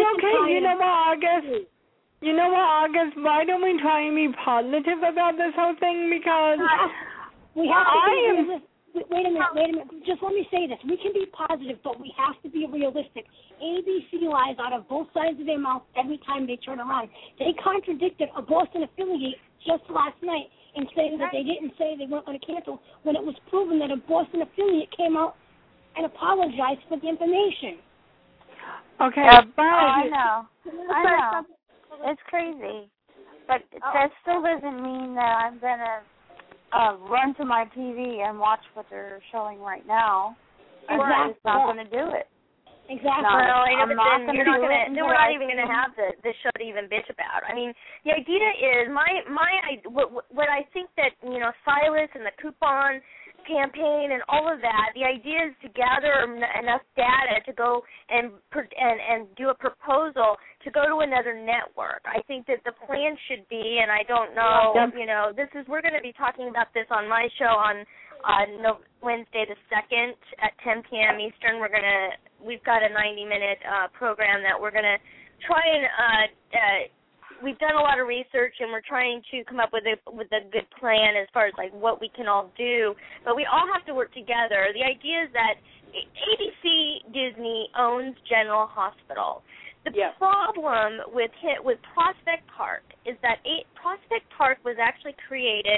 You know what, August? Why don't we try and be positive about this whole thing? Because we have to wait a minute. Just let me say this. We can be positive, but we have to be realistic. ABC lies out of both sides of their mouth every time they turn around. They contradicted a Boston affiliate just last night in saying that they didn't say they weren't going to cancel when it was proven that a Boston affiliate came out and apologized for the information. Okay. I know. It's crazy. But that still doesn't mean that I'm going to run to my TV and watch what they're showing right now. Exactly. I'm just not going to do it. Exactly. We're not even going to have the show to even bitch about. I mean, the idea is what I think that Silas and the coupon campaign and all of that. The idea is to gather enough data to go and do a proposal to go to another network. I think that the plan should be, and I don't know, we're going to be talking about this on my show on Wednesday the 2nd at 10 p.m. Eastern. We've got a 90-minute program that we're going to try and we've done a lot of research, and we're trying to come up with a good plan as far as what we can all do. But we all have to work together. The idea is that ABC Disney owns General Hospital. The problem with Prospect Park is that Prospect Park was actually created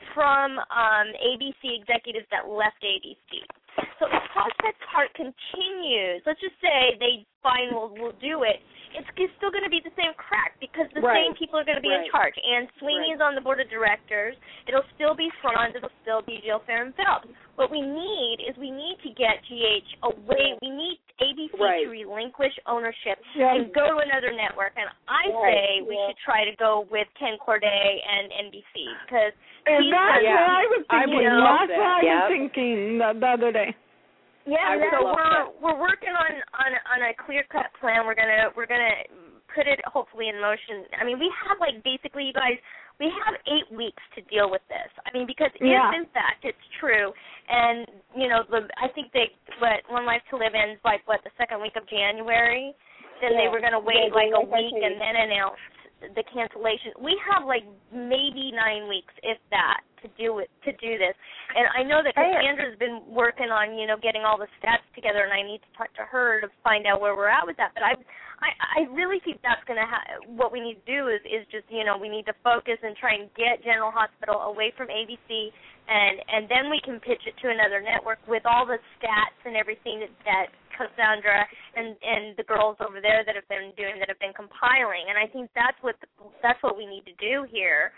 from ABC executives that left ABC. So if Prospect Park continues, let's just say they fine, we'll do it, it's still going to be the same crack because the same people are going to be in charge. And Sweeney is on the board of directors. It'll still be Franz. It'll still be Jill Farren-Phelps. What we need is to get GH away. We need ABC to relinquish ownership and go to another network. And I say we should try to go with Ken Corday and NBC because that's what I was thinking. That's what I was thinking the other day. Yeah, so we're working on a clear-cut plan. We're gonna put it hopefully in motion. I mean, we have basically, you guys, we have 8 weeks to deal with this. I mean, because if in fact it's true, and I think One Life to Live ends the second week of January, then they were gonna wait a week and then announce the cancellation. We have maybe 9 weeks, if that, to do this. And I know that Cassandra's been working on getting all the stats together, and I need to talk to her to find out where we're at with that. But I really think that's going to what we need to do is just we need to focus and try and get General Hospital away from ABC, and then we can pitch it to another network with all the stats and everything that Cassandra and the girls over there that have been compiling. And I think that's what we need to do here.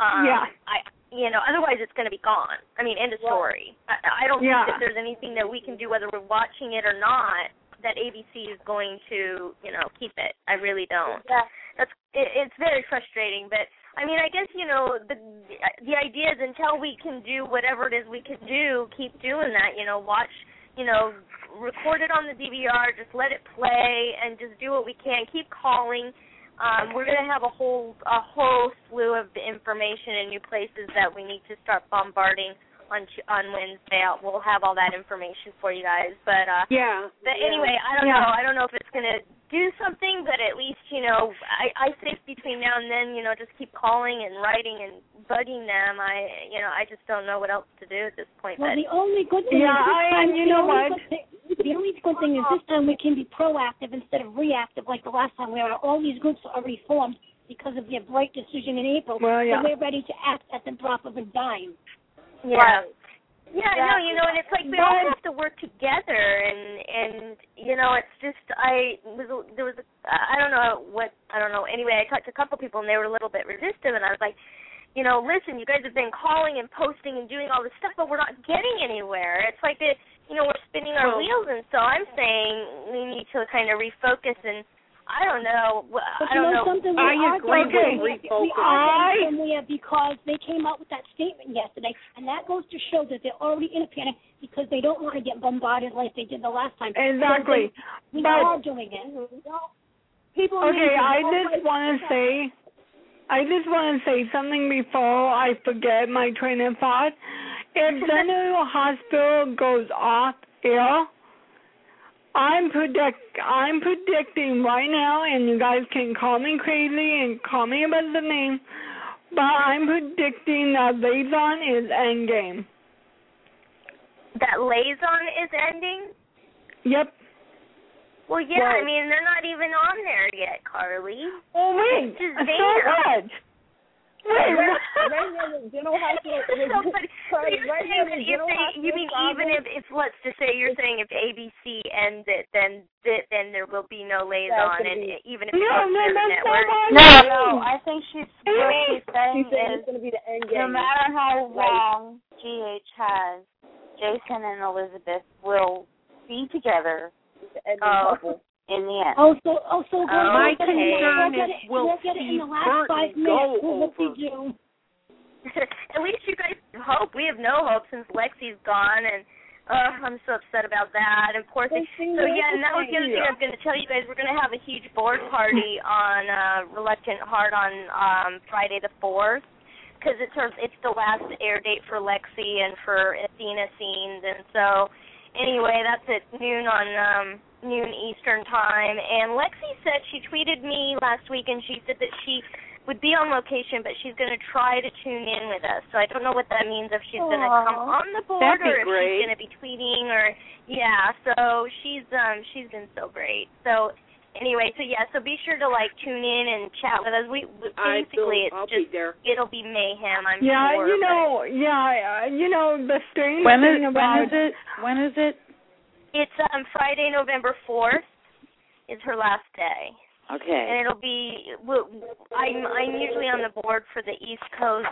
Otherwise it's going to be gone. I mean, end of story. I don't think that there's anything that we can do, whether we're watching it or not, that ABC is going to, keep it. I really don't. It's very frustrating, but I mean, I guess, the idea is until we can do whatever it is we can do, keep doing that, watch, record it on the DVR, just let it play, and just do what we can. Keep calling. We're going to have a whole slew of information and new places that we need to start bombarding on Wednesday. We'll have all that information for you guys. But anyway, I don't know. I don't know if it's going to do something, but at least, I think between now and then, just keep calling and writing and bugging them. I just don't know what else to do at this point. Well, the only good thing is this time, the only good thing is this time we can be proactive instead of reactive like the last time where all these groups are reformed because of their bright decision in April. So we're ready to act at the drop of a dime. Yeah. Yeah, no, and it's we all have to work together, and it's just, I don't know, anyway, I talked to a couple people, and they were a little bit resistant, and I was like, listen, you guys have been calling and posting and doing all this stuff, but we're not getting anywhere. It's like, we're spinning our wheels, and so I'm saying we need to kind of refocus and, I don't know. I don't know. Something I agree with because they came out with that statement yesterday, and that goes to show that they're already in a panic because they don't want to get bombarded like they did the last time. Exactly. We are doing it. People. Okay, I just want to say something before I forget my train of thought. If General Hospital goes off air, I'm predicting right now, and you guys can call me crazy and call me about the name, but I'm predicting that Liaison is endgame. That Liaison is ending? Yep. Well, yeah, I mean, they're not even on there yet, Carly. Oh, wait. So what? General Hospital. You mean even if let's just say you're saying if ABC ends it, then there will be no Liaison, and even if it's on the network. No, I think what she's saying is going to be the end game. No matter how long GH has, Jason and Elizabeth will be together in the end. My concern is we'll get it in the last 5 minutes. What we do. At least you guys hope. We have no hope since Lexi's gone, and I'm so upset about that. And poor thing. So yeah, and that was the other thing I was going to tell you guys. We're going to have a huge board party on Reluctant Heart on Friday the 4th, because it's the last air date for Lexi and for Athena Scenes, and so anyway, that's at noon on noon Eastern time. And Lexi said, she tweeted me last week, and she said that she would be on location, but she's going to try to tune in with us. So I don't know what that means, if she's going to come on the board or if she's going to be tweeting or, so she's been so great. So Anyway, so be sure to tune in and chat with us. It'll be mayhem. I'm sure. The strange thing about when is it? It's Friday, November 4th. Is her last day. Okay. And it'll be. I'm usually on the board for the East Coast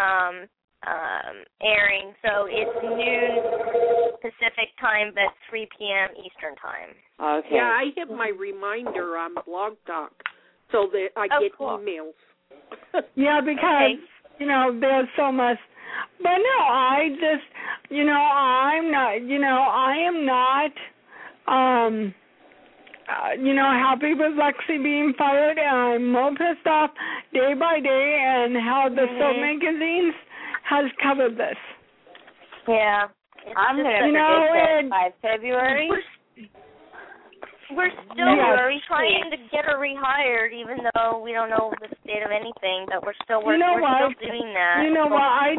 airing, so it's noon Pacific time, but 3 p.m. Eastern time. Okay. Yeah, I hit my reminder on Blog Talk so that I get emails. Yeah, because there's so much. But no, I just, I'm not, I am not, happy with Lexi being fired, and I'm more pissed off day by day and how the Soap magazines has covered this. Yeah. I'm going to predict that by February. We're still trying to get her rehired, even though we don't know the state of anything, but we're still doing that. You know what? I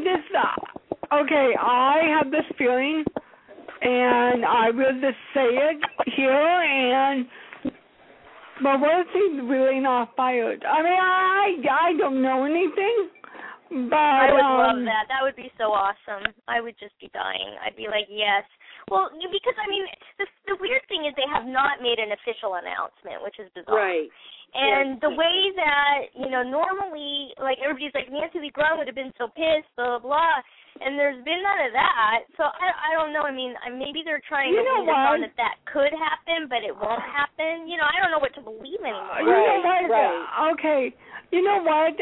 have this feeling, and I will just say it here, but what if he's really not fired? I mean, I don't know anything. But I would love that. That would be so awesome. I would just be dying. I'd be like, yes. Well, because, I mean, the weird thing is they have not made an official announcement, which is bizarre. Right. And the way that, normally, everybody's like, Nancy Lee Grahn would have been so pissed, blah, blah, blah. And there's been none of that. So I don't know. I mean, maybe they're trying to lead us on that could happen, but it won't happen. I don't know what to believe anymore. You know what? Right. Okay. You know what?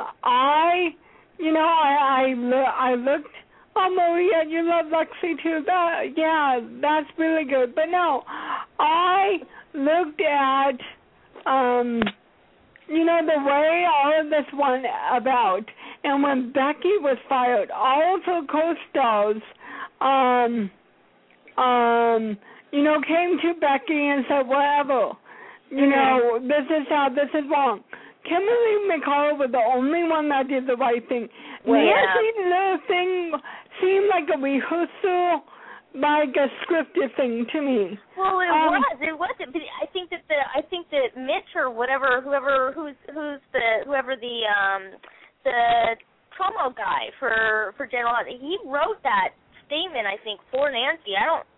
I looked. Oh, Maria, you love Lexi too. That's really good. But no, I looked at, the way all of this went about. And when Becky was fired, all of her co-stars, came to Becky and said, whatever, this is wrong. Kimberly McCall was the only one that did the right thing. Nancy's little thing seemed like a rehearsal, like a scripted thing to me. Well, it was. But I think that Mitch or whoever the promo guy for General, he wrote that statement, I think, for Nancy.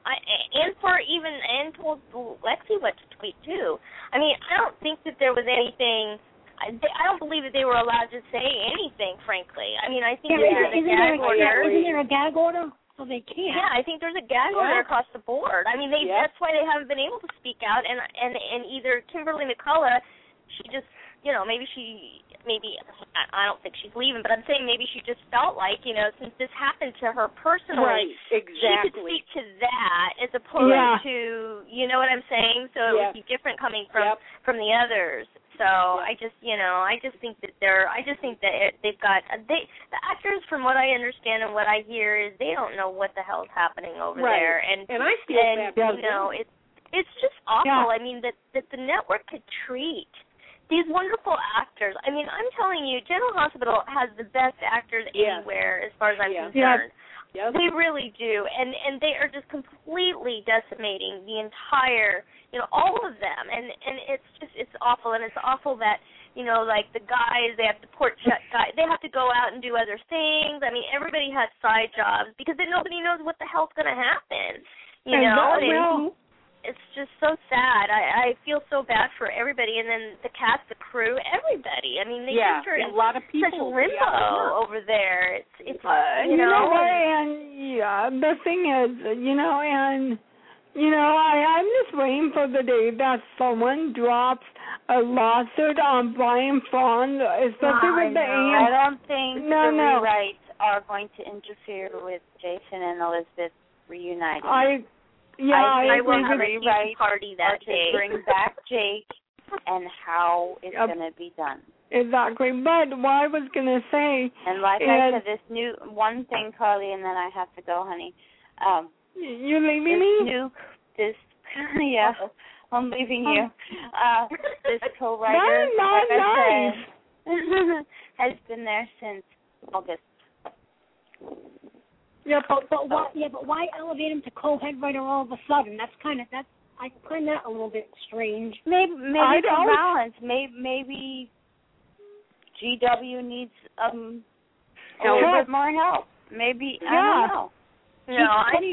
And told Lexi what to tweet too. I mean, I don't think that there was anything. I don't believe that they were allowed to say anything, frankly. I mean, I think there's a gag order. Isn't there a gag order? So they can't. Yeah, I think there's a gag order across the board. I mean, that's why they haven't been able to speak out. And either Kimberly McCullough, she just, maybe I don't think she's leaving, but I'm saying maybe she just felt like, since this happened to her personally, exactly. She could speak to that as opposed to, you know what I'm saying? So it would be different coming from the others. So I just think that they've got the actors, from what I understand and what I hear, is they don't know what the hell's happening over there, and I feel bad. It's just awful. I mean that the network could treat these wonderful actors. I mean, I'm telling you, General Hospital has the best actors anywhere, as far as I'm concerned. Yes. They really do, and they are just completely decimating the entire, all of them, and it's awful, and it's awful that, like the guys, they have to they have to go out and do other things. I mean, everybody has side jobs because then nobody knows what the hell's going to happen, It's just so sad. I feel so bad for everybody, and then the cast, the crew, everybody. I mean, they just are a lot of people such limbo over there. It's you know what, and the thing is, I'm just waiting for the day that someone drops a lawsuit on Brian Fawn, especially with the I don't think the rewrites are going to interfere with Jason and Elizabeth reuniting. I will have a rewrite party that day to bring back Jake and how it's going to be done. Exactly. But what I was going to say, and like I said, this new one thing, Carly, and then I have to go, honey. You leaving me? I'm leaving you. This co-writer, has been there since August. Yeah, but why elevate him to co-head writer all of a sudden? That's I find that a little bit strange. Maybe it's a balance. Maybe GW needs a little bit more help. Maybe I don't know. No, I think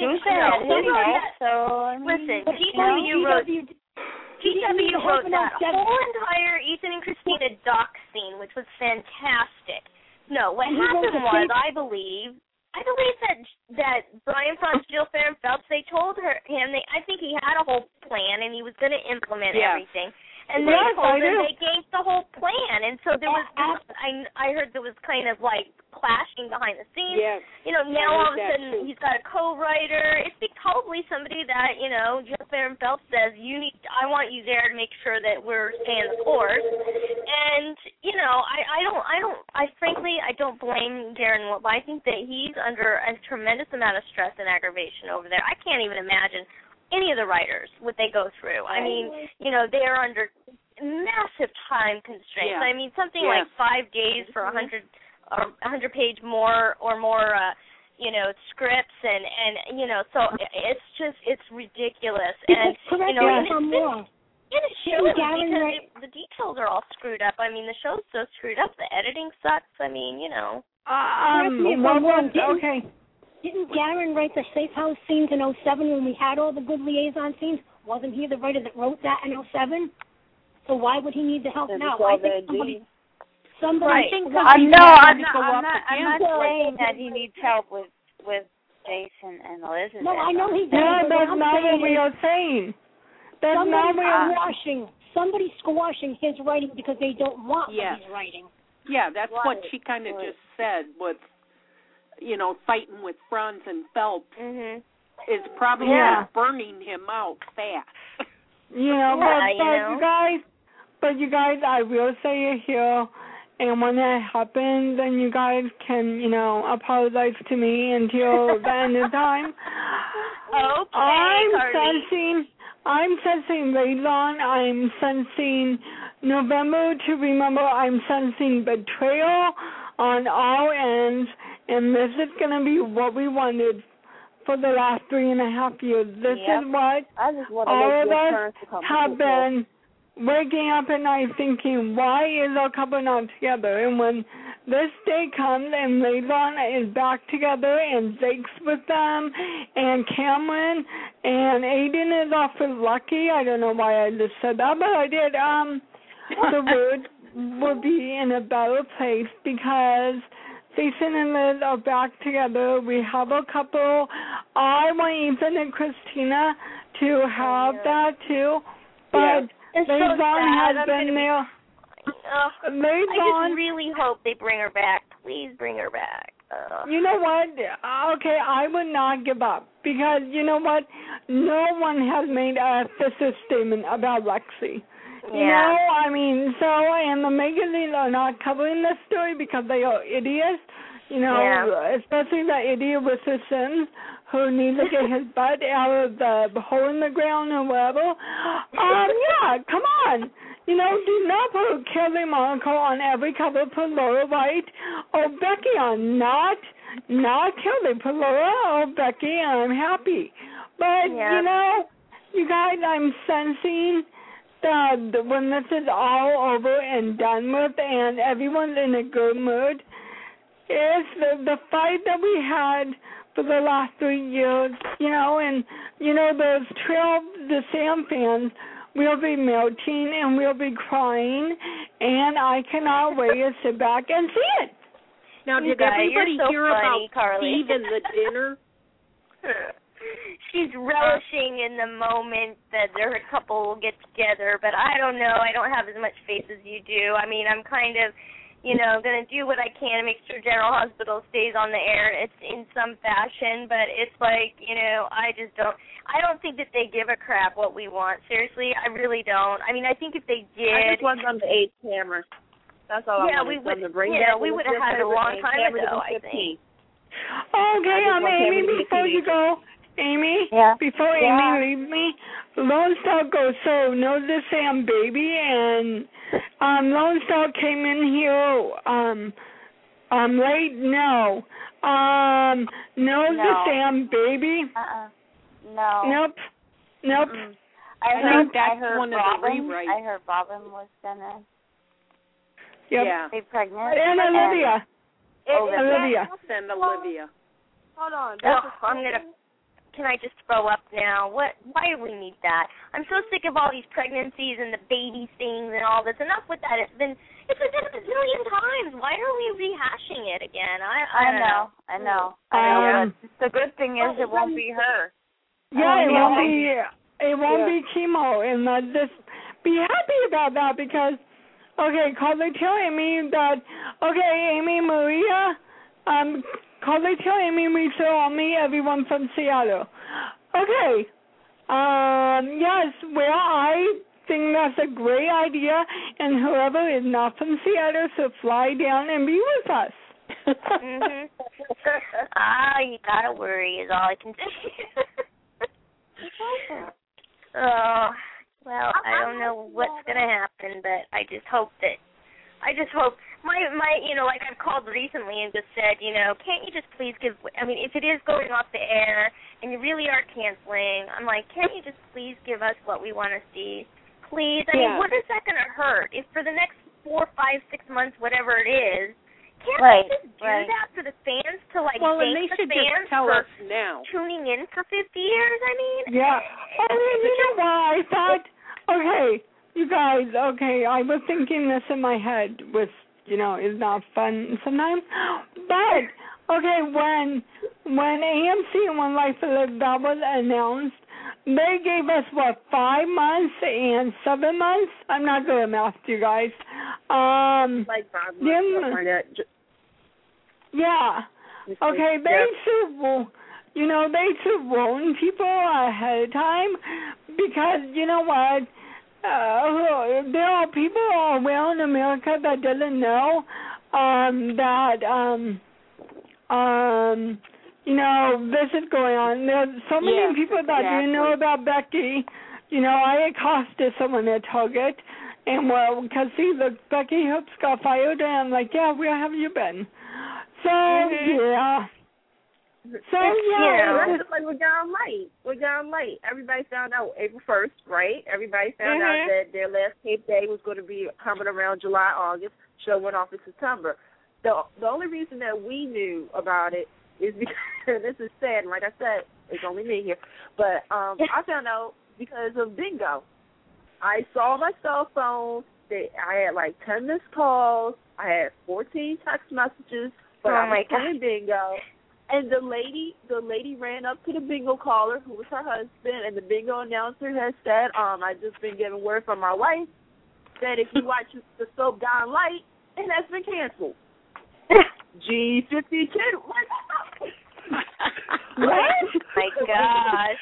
listen, GW wrote that whole entire Ethan and Christina doc scene, which was fantastic. No, what happened was, I believe that Brian Frost, Jill Farron Phelps, they told him, I think he had a whole plan and he was going to implement everything. And they told him they gave the whole plan. And so there was, I heard there was kind of like clashing behind the scenes. Yes. You know, now all of a sudden he's got a co-writer. It's probably somebody that, you know, Jill Farron Phelps says, I want you there to make sure that we're staying the course. And, you know, I frankly don't blame Darren Wolf. I think that he's under a tremendous amount of stress and aggravation over there. I can't even imagine any of the writers, what they go through. I mean, you know, they are under massive time constraints. I mean, something like 5 days for 100-page more you know, scripts and you know, so it's ridiculous. And you know, and it shows because the details are all screwed up. I mean, the show's so screwed up. The editing sucks. I mean, you know. Didn't Darren write the safe house scenes in 2007 when we had all the good liaison scenes? Wasn't he the writer that wrote that in 2007? So why would he need the help now? I think somebody. I'm not saying that he needs help with Jason and Elizabeth. No, I know he does. No, that's not what we are saying. Somebody's squashing his writing because they don't want what he's writing. Yeah, that's what she kind of just said with, you know, fighting with Franz and Phelps is probably burning him out fast. You know, but you guys, I will say it here, and when that happens, then you guys can, you know, apologize to me until the end of time. I'm sensing Raylon, I'm sensing November to Remember, I'm sensing betrayal on all ends, and this is going to be what we wanted for the last 3.5 years. This is what all of us have been waking up at night thinking, why is our couple not together? And when this day comes and Raylon is back together and Zake's with them and Cameron and Aiden is awfully lucky. I don't know why I just said that, but I did. The world will be in a better place because Jason and Liz are back together. We have a couple. I want Ethan and Christina to have that too, but Raylon has been there. I just really hope they bring her back. Please bring her back. You know what? Okay, I would not give up because you know what? No one has made a official statement about Lexi. You know, I mean, and the magazines are not covering this story because they are idiots. You know, especially that idiot with the Sims who needs to get his butt out of the hole in the ground or whatever. Come on. You know, do not put Kelly Monaco on every cover, put Laura White or Becky on. Not Kelly, put Laura or Becky, and I'm happy. But, you know, you guys, I'm sensing that when this is all over and done with and everyone's in a good mood, it's the fight that we had for the last 3 years, you know, and, you know, those the Sam fans will be melting and we'll be crying, and I cannot wait to sit back and see it. Now, did everybody hear about Steve and the dinner? She's relishing in the moment that their couple will get together, but I don't know. I don't have as much faith as you do. I mean, I'm kind of, you know, going to do what I can to make sure General Hospital stays on the air in some fashion, but it's like, you know, I don't think that they give a crap what we want. Seriously, I really don't. I mean, I think if they did. I just want them to 8 cameras. That's all I want them to bring back. We would have had it a long time ago, I think. Okay, Amy, before you go, before Amy leaves me, Lone Star goes, so know the Sam baby, and Lone Star came in here late, no. Know the Sam baby? No. Nope. I think that's one of the rewrites. I heard Robin was gonna be pregnant. And Olivia. Olivia. And Olivia. Hold on. Can I just throw up now? Why do we need that? I'm so sick of all these pregnancies and the baby things and all this. Enough with that. It's been a million times. Why are we rehashing it again? I know. The good thing is it won't be her. Yeah, it won't be chemo, and just be happy about that because, call they telling me that, Amy Maria, call they telling me we should all meet everyone from Seattle. Yes, well, I think that's a great idea, and whoever is not from Seattle should fly down and be with us. You gotta worry is all I can say. Well, I don't know what's gonna happen, but I just hope my like I've called recently and just said, can't you just please give, if it is going off the air and you really are canceling, I'm like, can't you just please give us what we want to see? Please. What is that going to hurt? If for the next 4, 5, 6 months, whatever it is, can't we just do that for the fans to thank the fans for tuning in for 50 years? Yeah. You know what I thought? You guys, I was thinking this in my head with, it's not fun sometimes. But, when AMC and One Life to Live, that was announced, they gave us, 5 months and 7 months? I'm not good at math, you guys. Like 5 months, like that. Yeah. They should warn people ahead of time because, you know what? There are people around America that doesn't know that this is going on. There's so many people that didn't know about Becky. I accosted someone at Target, and because Becky Hoops got fired, and I'm like, where have you been? So that's like we're down late. Everybody found out April 1st, right? Everybody found out that their last tape day was going to be coming around July, August. Show went off in September. The only reason that we knew about it is because this is sad, and like I said, it's only me here. But I found out because of Bingo. I saw my cell phone. I had like 10 missed calls. I had 14 text messages. But I was playing Bingo. And the lady ran up to the bingo caller, who was her husband, and the bingo announcer has said, I just been given word from my wife that if you watch the soap Down Light, it has been canceled. G52. What? My gosh.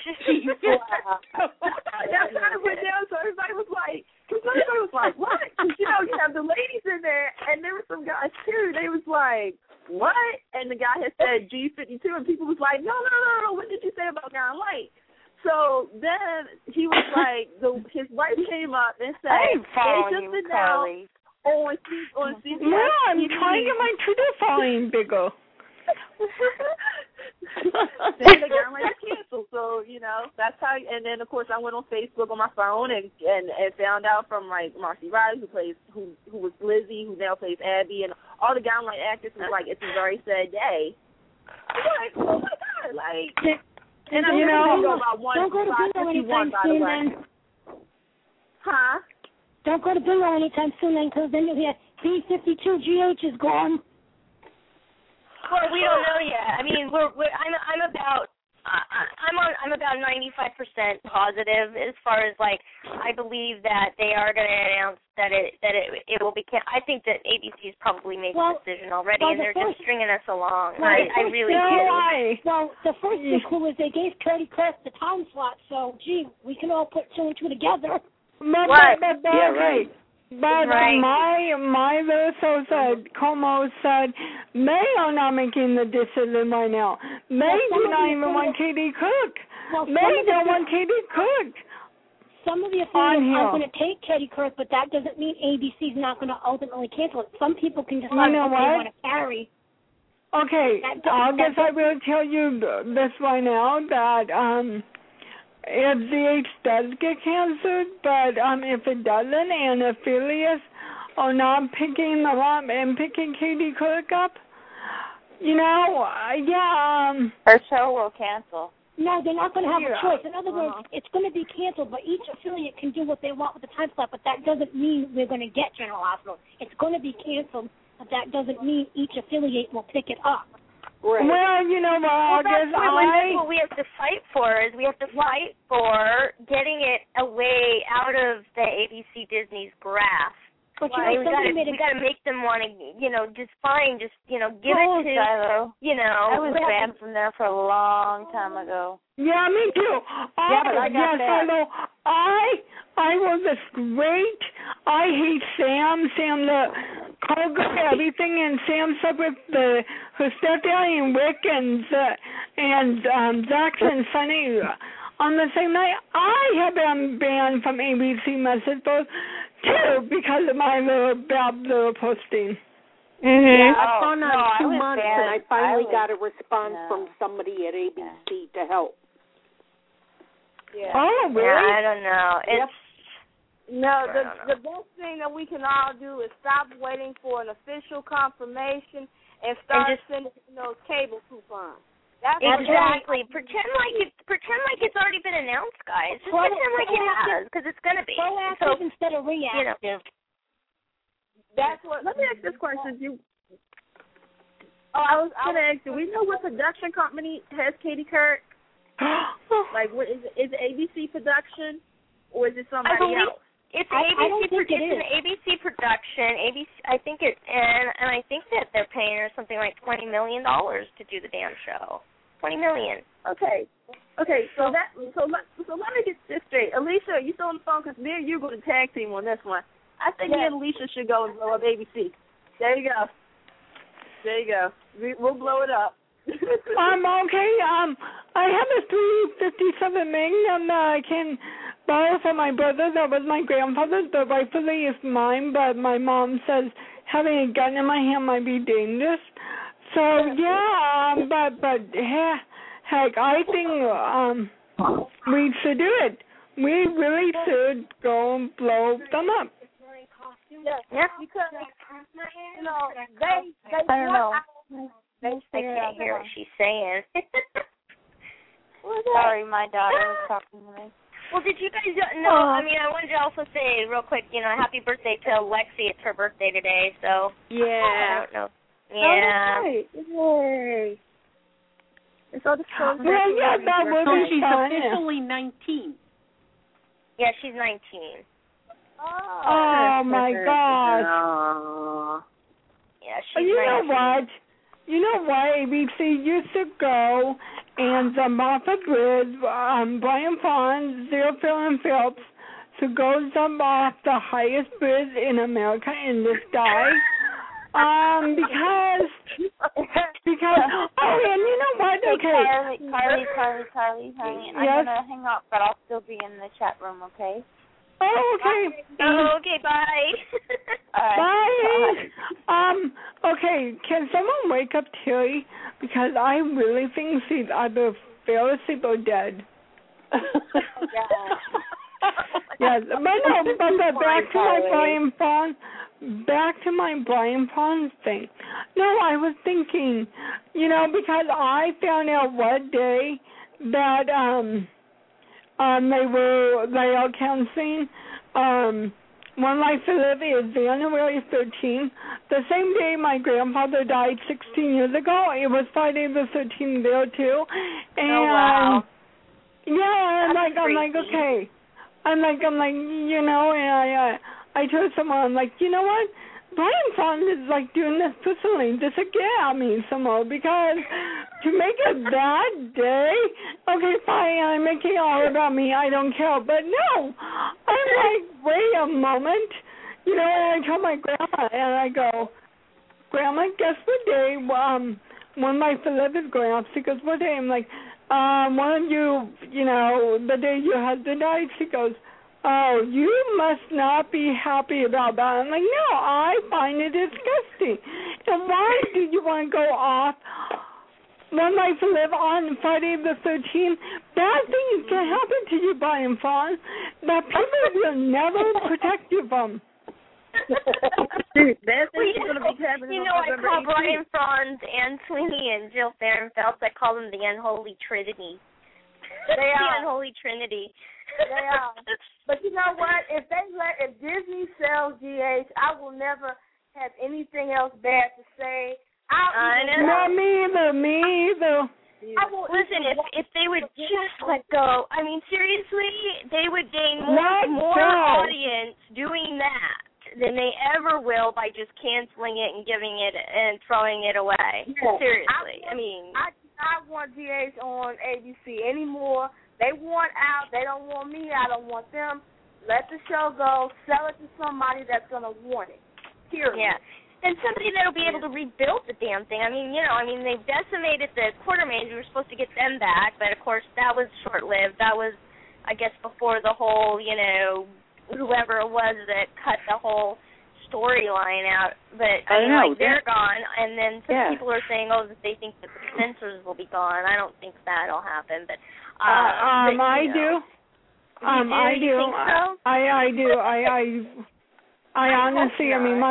That's kind of went down, so everybody was like, what? You have the ladies in there, and there were some guys, too. They was like, what? And the guy had said G52, and people was like, no, what did you say about Down Light? So then he was like, his wife came up and said, they just announced on CBS. No, I'm trying to get my Twitter following bigger. Then the Down Light canceled, so, that's how, and then, of course, I went on Facebook on my phone and found out from, like, Marcy Riley, who was Lizzie, who now plays Abby, and all the Down Light actors was like, it's a very sad day. I was like, oh, my God, like, and I'm going to go about 1:51, by the way. Huh? Don't go to bingo anytime soon, then, because then you'll hear B52GH is gone. Well, we don't know yet. I'm about 95% positive as far as I believe that they are going to announce that it will be. I think that ABC has probably made the decision already, and they're just stringing us along. I really do. Well, the first thing was they gave Cody Kirk the time slot, so we can all put 2 and 2 together. Right. But my little soul said, Como said, they are not making the decision right now. They do not even want Katie Cook. They don't want Katie Cook. Some of the affiliates are going to take Katie Cook, but that doesn't mean ABC's not going to ultimately cancel it. Some people can decide what they want to carry. Okay, I guess I will tell you this right now that if ZH does get canceled, but if it doesn't and affiliates are not picking them up and picking Katie Couric up, her show will cancel. No, they're not going to have a choice. In other words, it's going to be canceled, but each affiliate can do what they want with the time slot, but that doesn't mean we're going to get General Hospital. It's going to be canceled, but that doesn't mean each affiliate will pick it up. Right. Well, that's what we have to fight for, is we have to fight for getting it away out of the ABC Disney's grasp. But we got to make them want to, just fine, give it to, I was banned from there for a long time ago. Yeah, me too. But I got that. I was a great. I hate Sam the Colga, everything, and Sam stuck with her stepdaddy and Rick and Zax and Sunny on the same night. I have been banned from ABC message boards too because of my little posting. Yeah, I've gone on 2 months and I finally got a response from somebody at ABC to help. Yeah. Oh, really? Yeah, I don't know. The best thing that we can all do is stop waiting for an official confirmation and start sending those cable coupons. Exactly. Pretend like it's already been announced, guys. Just pretend like it has, because it's going to be. Proactive instead of reactive. That's what. Let me ask this question. I was going to ask, do we know what production company has Katie Couric? Like, what is it ABC Production, or is it somebody else? It's an ABC production. I think it, and I think that they're paying her something like $20 million to do the damn show. $20 million. Okay. So let me get this straight. Alicia, you still on the phone? Because me and you are going to tag team on this one. I think me and Alicia should go and blow up ABC. There you go. We'll blow it up. Okay. I have a 357 Magnum that I can borrow from my brother. That was my grandfather's, but rightfully is mine. But my mom says having a gun in my hand might be dangerous. So but heck, I think we should do it. We really should go and blow them up. Yeah, because they I don't know. I can't hear what she's saying. Sorry, my daughter was talking to me. Well, did you guys know? I wanted to also say real quick, happy birthday to Lexi. It's her birthday today, so. Yeah. I don't know. Yeah. Yay. It's all the that was so she's officially 19. Yeah, she's 19. Oh my gosh. Yeah, she's 19. You know what? ABC used to go and off a bridge, Brian Fons, Zero Phil and Phillips, to go jump off the highest bridge in America in the sky. Because and you know what? Okay. Carly, honey, I'm gonna hang up, but I'll still be in the chat room, okay? Oh, okay. Okay, bye. Bye. Okay, can someone wake up Terry? Because I really think she's either fell asleep or dead. Yes, but back to my Brian Fons thing. No, I was thinking, because I found out what day that they were layout counseling. One Life to Live is January 13th. The same day my grandfather died 16 years ago. It was Friday the 13th there too. And wow. Yeah, I'm like, okay. I'm like, and I told someone, I'm like, you know what? Brian Fons is like doing this personally just to get at me some more, because to make it that day, okay, fine, I'm making it all about me, I don't care, but no, I'm like, wait a moment, and I told my grandma, and I go, Grandma, guess what day, One Life to Live is going off? She goes, what day? I'm like, one of you, the day your husband died. She goes, oh, you must not be happy about that. I'm like, no, I find it disgusting. And why do you want to go off One Life to Live on Friday the 13th. Bad things can happen to you, Brian Fawn, that people will never protect you from. Bad things are going to be happening. You know, I call Brian Franz, Anne Sweeney, and Jill Fahrenfeld. I call them the Unholy Trinity. They are. The Unholy Trinity. They are. But you know what? If Disney sells GH, I will never have anything else bad to say. Not me either. Listen, if they would just let go, I mean, seriously, they would gain more audience doing that than they ever will by just canceling it and giving it and throwing it away. Yeah. Seriously, I want GH on ABC anymore. They want out. They don't want me. I don't want them. Let the show go. Sell it to somebody that's going to want it. Period. Yeah. And somebody that will be able to rebuild the damn thing. They've decimated the Quartermains. We were supposed to get them back, but, of course, that was short-lived. That was, I guess, before the whole, whoever it was that cut the whole storyline out. But, they're gone. And then some people are saying, that they think that the censors will be gone. I don't think that'll happen. But, I do. I do. You think so? I do. I honestly,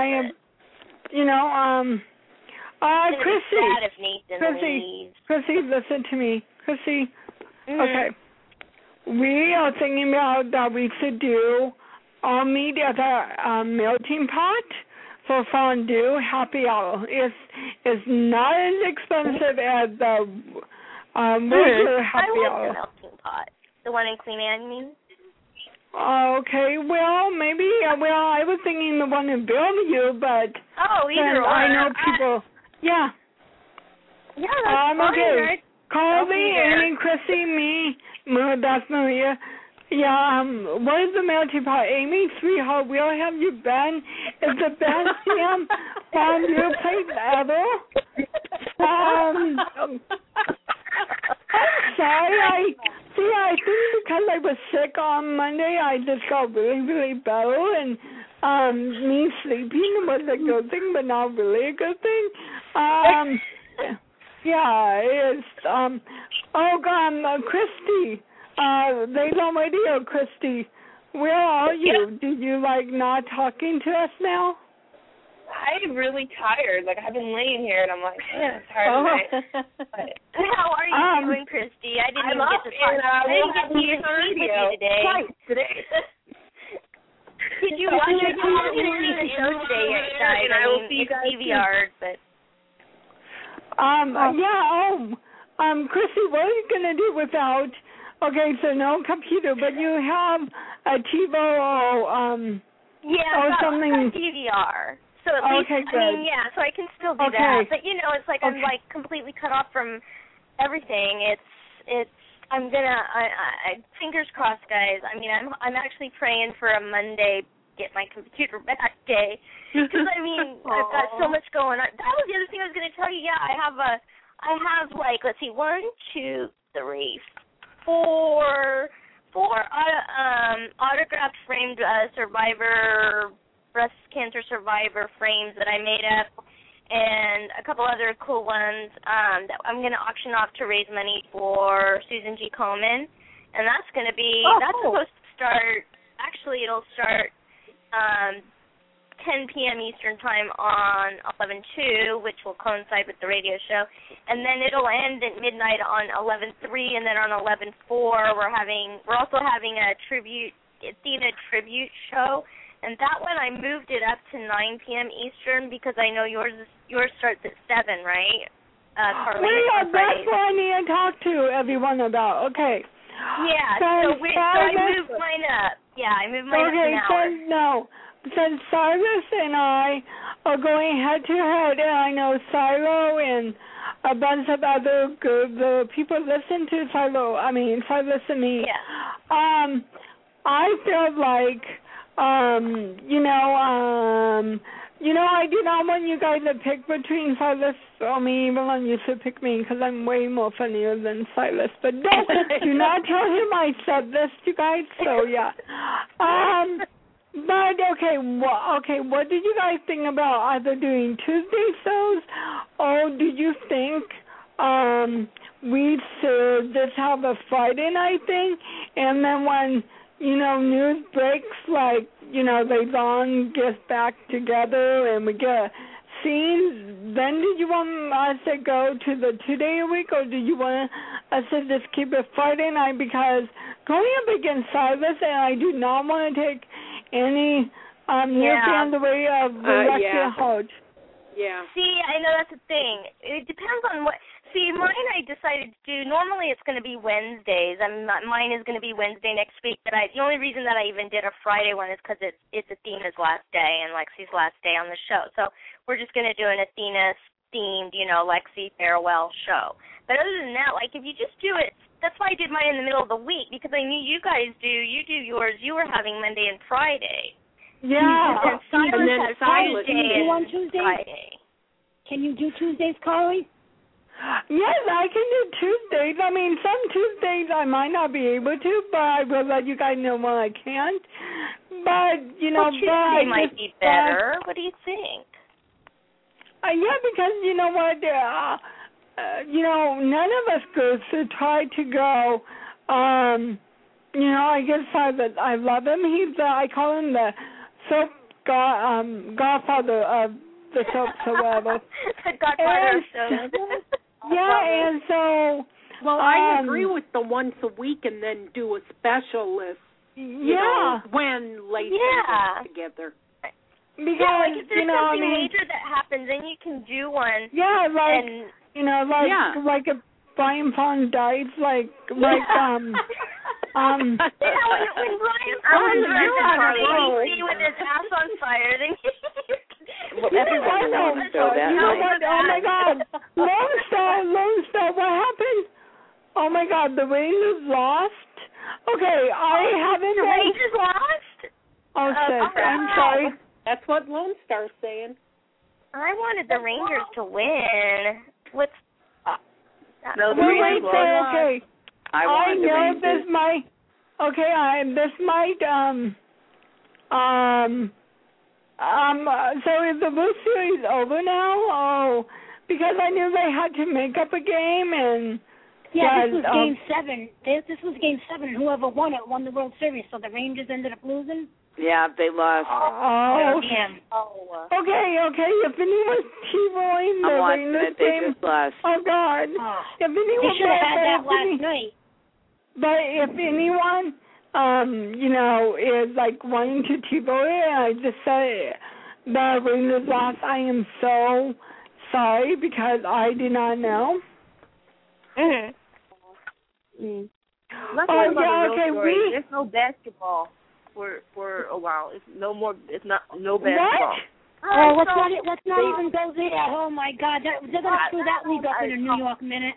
Chrissy, listen to me. Chrissy, okay. We are thinking about that we should all meet at a melting pot for fondue happy hour. It's not as expensive as the regular happy hour. I like the melting pot. The one in Queen Anne, you mean? Okay, well, maybe, I was thinking the one in Bellevue, but either or. I know people, Yeah, that's fine, okay. Right? Colby, Amy, Chrissy, me, that's Maria. Yeah, what is the melting pot? Amy, sweetheart, where have you been? It's the best damn fondue place ever. I'm sorry, I think because I was sick on Monday, I just got really, really better, and me sleeping was a good thing, but not really a good thing. Christy, Late on Radio, Christy, where are you? Did you not talking to us now? I'm really tired. I've been laying here, and I'm like, man, it's hard tonight. How are you doing, Christy? I didn't even get to talk. I didn't get to hear with you today. Did you watch the show today, guys? I will see you guys DVR'd, but... Chrissy, what are you going to do without... Okay, so no computer, but you have a TiVo or something... DVR. So at least, good. So I can still do that. But, it's like I'm, completely cut off from everything. I'm going to, fingers crossed, guys. I'm actually praying for a Monday get my computer back day. Because, I've got so much going on. That was the other thing I was going to tell you. Yeah, I have, let's see, 4 autographed framed survivor breast cancer survivor frames that I made up, and a couple other cool ones that I'm going to auction off to raise money for Susan G. Komen, and that's going to be supposed to start. Actually, it'll start 10 p.m. Eastern Time on 11/2, which will coincide with the radio show, and then it'll end at midnight on 11/3, and then on 11/4 we're also having a Athena tribute show. And that one, I moved it up to 9 p.m. Eastern because I know yours starts at 7, right? That's what I need to talk to everyone about. Okay. Yeah, so I moved mine up. Yeah, I moved mine up an hour. Since Cyrus and I are going head-to-head, and I know Cyro and a bunch of other the people listen to Cyrus and me. Yeah. I feel like... I do not want you guys to pick between Silas or me, even when you should pick me, because I'm way more funnier than Silas. But do not tell him I said this, you guys. So yeah. But what did you guys think about either doing Tuesday shows, or do you think we should just have a Friday night thing, and then when, news breaks, like, they all get back together and we get a scene, then did you want us to go to the 2-day a week, or do you want us to just keep it Friday night? Because going up against Silas, and I do not want to take any near fans away of Alexia Hodge. Yeah. See, I know that's the thing. It depends on what. See, mine I decided to do. Normally it's going to be Wednesdays. Mine is going to be Wednesday next week. But the only reason that I even did a Friday one is because it's Athena's last day and Lexi's last day on the show. So we're just going to do an Athena-themed, Lexi farewell show. But other than that, like, if you just do it, that's why I did mine in the middle of the week, because I knew you guys you do yours. You were having Monday and Friday. Yeah. And then Silas Can you do on Tuesdays? Friday. Can you do Tuesdays, Carly? Yes, I can do Tuesdays. I mean, some Tuesdays I might not be able to, but I will let you guys know when I can't. But, Tuesday might be better. What do you think? Yeah, because you know what? None of us girls should try to go. I guess I love him. I call him the soap godfather of the soaps or whatever. The godfather of soaps. Yeah, and so. Well, I agree with the once a week and then do a specialist. When late get together. Because like if there's something major that happens, then you can do one. Yeah, like if Brian Pond dies, when Brian Pond with his ass on fire, then well, everyone knows so that. Oh my God, Lone Star, what happened? Oh my God, the Rangers lost. Okay, I haven't. The Rangers lost. Oh shit! I'm sorry. That's what Lone Star's saying. I wanted the Rangers to win. What's no, the Rangers lost. Okay. I know this might. Okay, this might. So is the World Series over now? Oh, because I knew they had to make up a game and. Yeah, this was Game 7. This was Game 7, and whoever won it won the World Series. So the Rangers ended up losing. Yeah, they lost. Oh, damn. Okay. If anyone's T-Roying the Rangers game, they just lost. Oh God. If anyone they should have had that last night. But if anyone, is like wanting to T-Roy it, I just say the Rangers lost. I am so sorry because I did not know. Mm-hmm. Let's talk about the real story. There's no basketball for a while. It's no basketball. What? Let's not even go there. Oh my God, they're gonna screw that league up in a New York minute.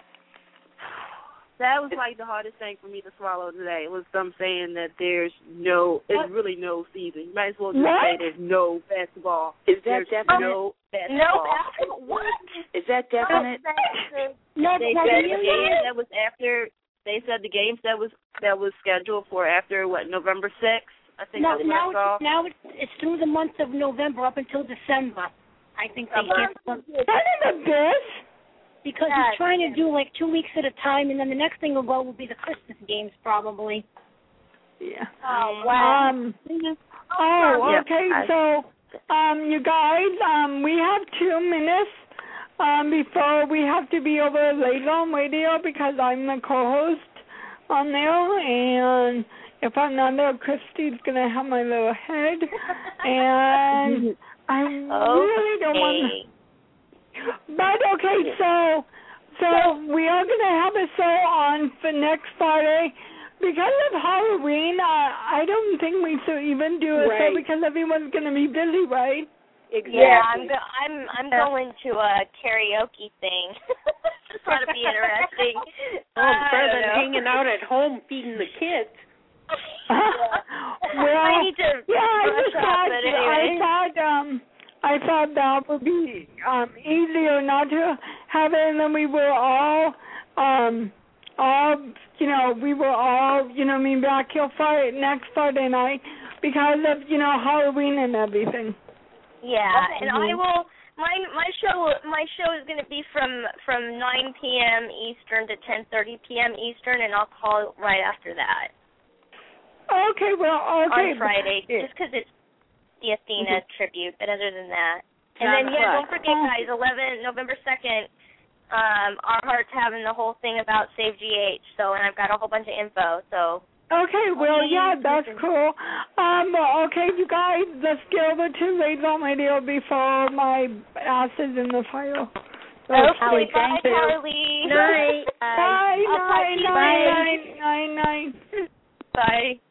That was like the hardest thing for me to swallow today. Was them saying that there's really no season. You might as well just say there's no basketball. Is that definite? No basketball. No basketball. What? Is that definite? They said the game that was after. They said the games that was scheduled for after November 6th. I think now it's through the month of November up until December. I think they canceled. That is a bitch. Because he's trying to do like 2 weeks at a time, and then the next thing will be the Christmas games probably. Yeah. Oh wow. Okay. So, you guys, we have 2 minutes. Before we have to be over later on radio because I'm the co-host on there, and if I'm not there, Christy's gonna have my little head, and I really don't want to. But okay, so we are gonna have a show on for next Friday. Because of Halloween, I don't think we should even do a show because everyone's gonna be busy, right? Exactly. Yeah, I'm going to a karaoke thing. This ought to be interesting. Better than hanging out at home feeding the kids. I need to brush up, but anyway. I thought that would be easier not to have it, and then we were all back here next Friday night because of Halloween and everything. Yeah, and I will My show is going to be from 9 p.m. Eastern to 10:30 p.m. Eastern, and I'll call right after that. Okay, well, okay. On Friday, just because it's the Athena tribute, but other than that. And then, don't forget, guys, November 2nd, Our Heart's having the whole thing about Save GH, and I've got a whole bunch of info, so. Okay, well, yeah, that's cool. Okay, you guys, let's get over to Radio Radio before my ass is in the fire. Okay, bye, Carly. Night. Bye. Bye.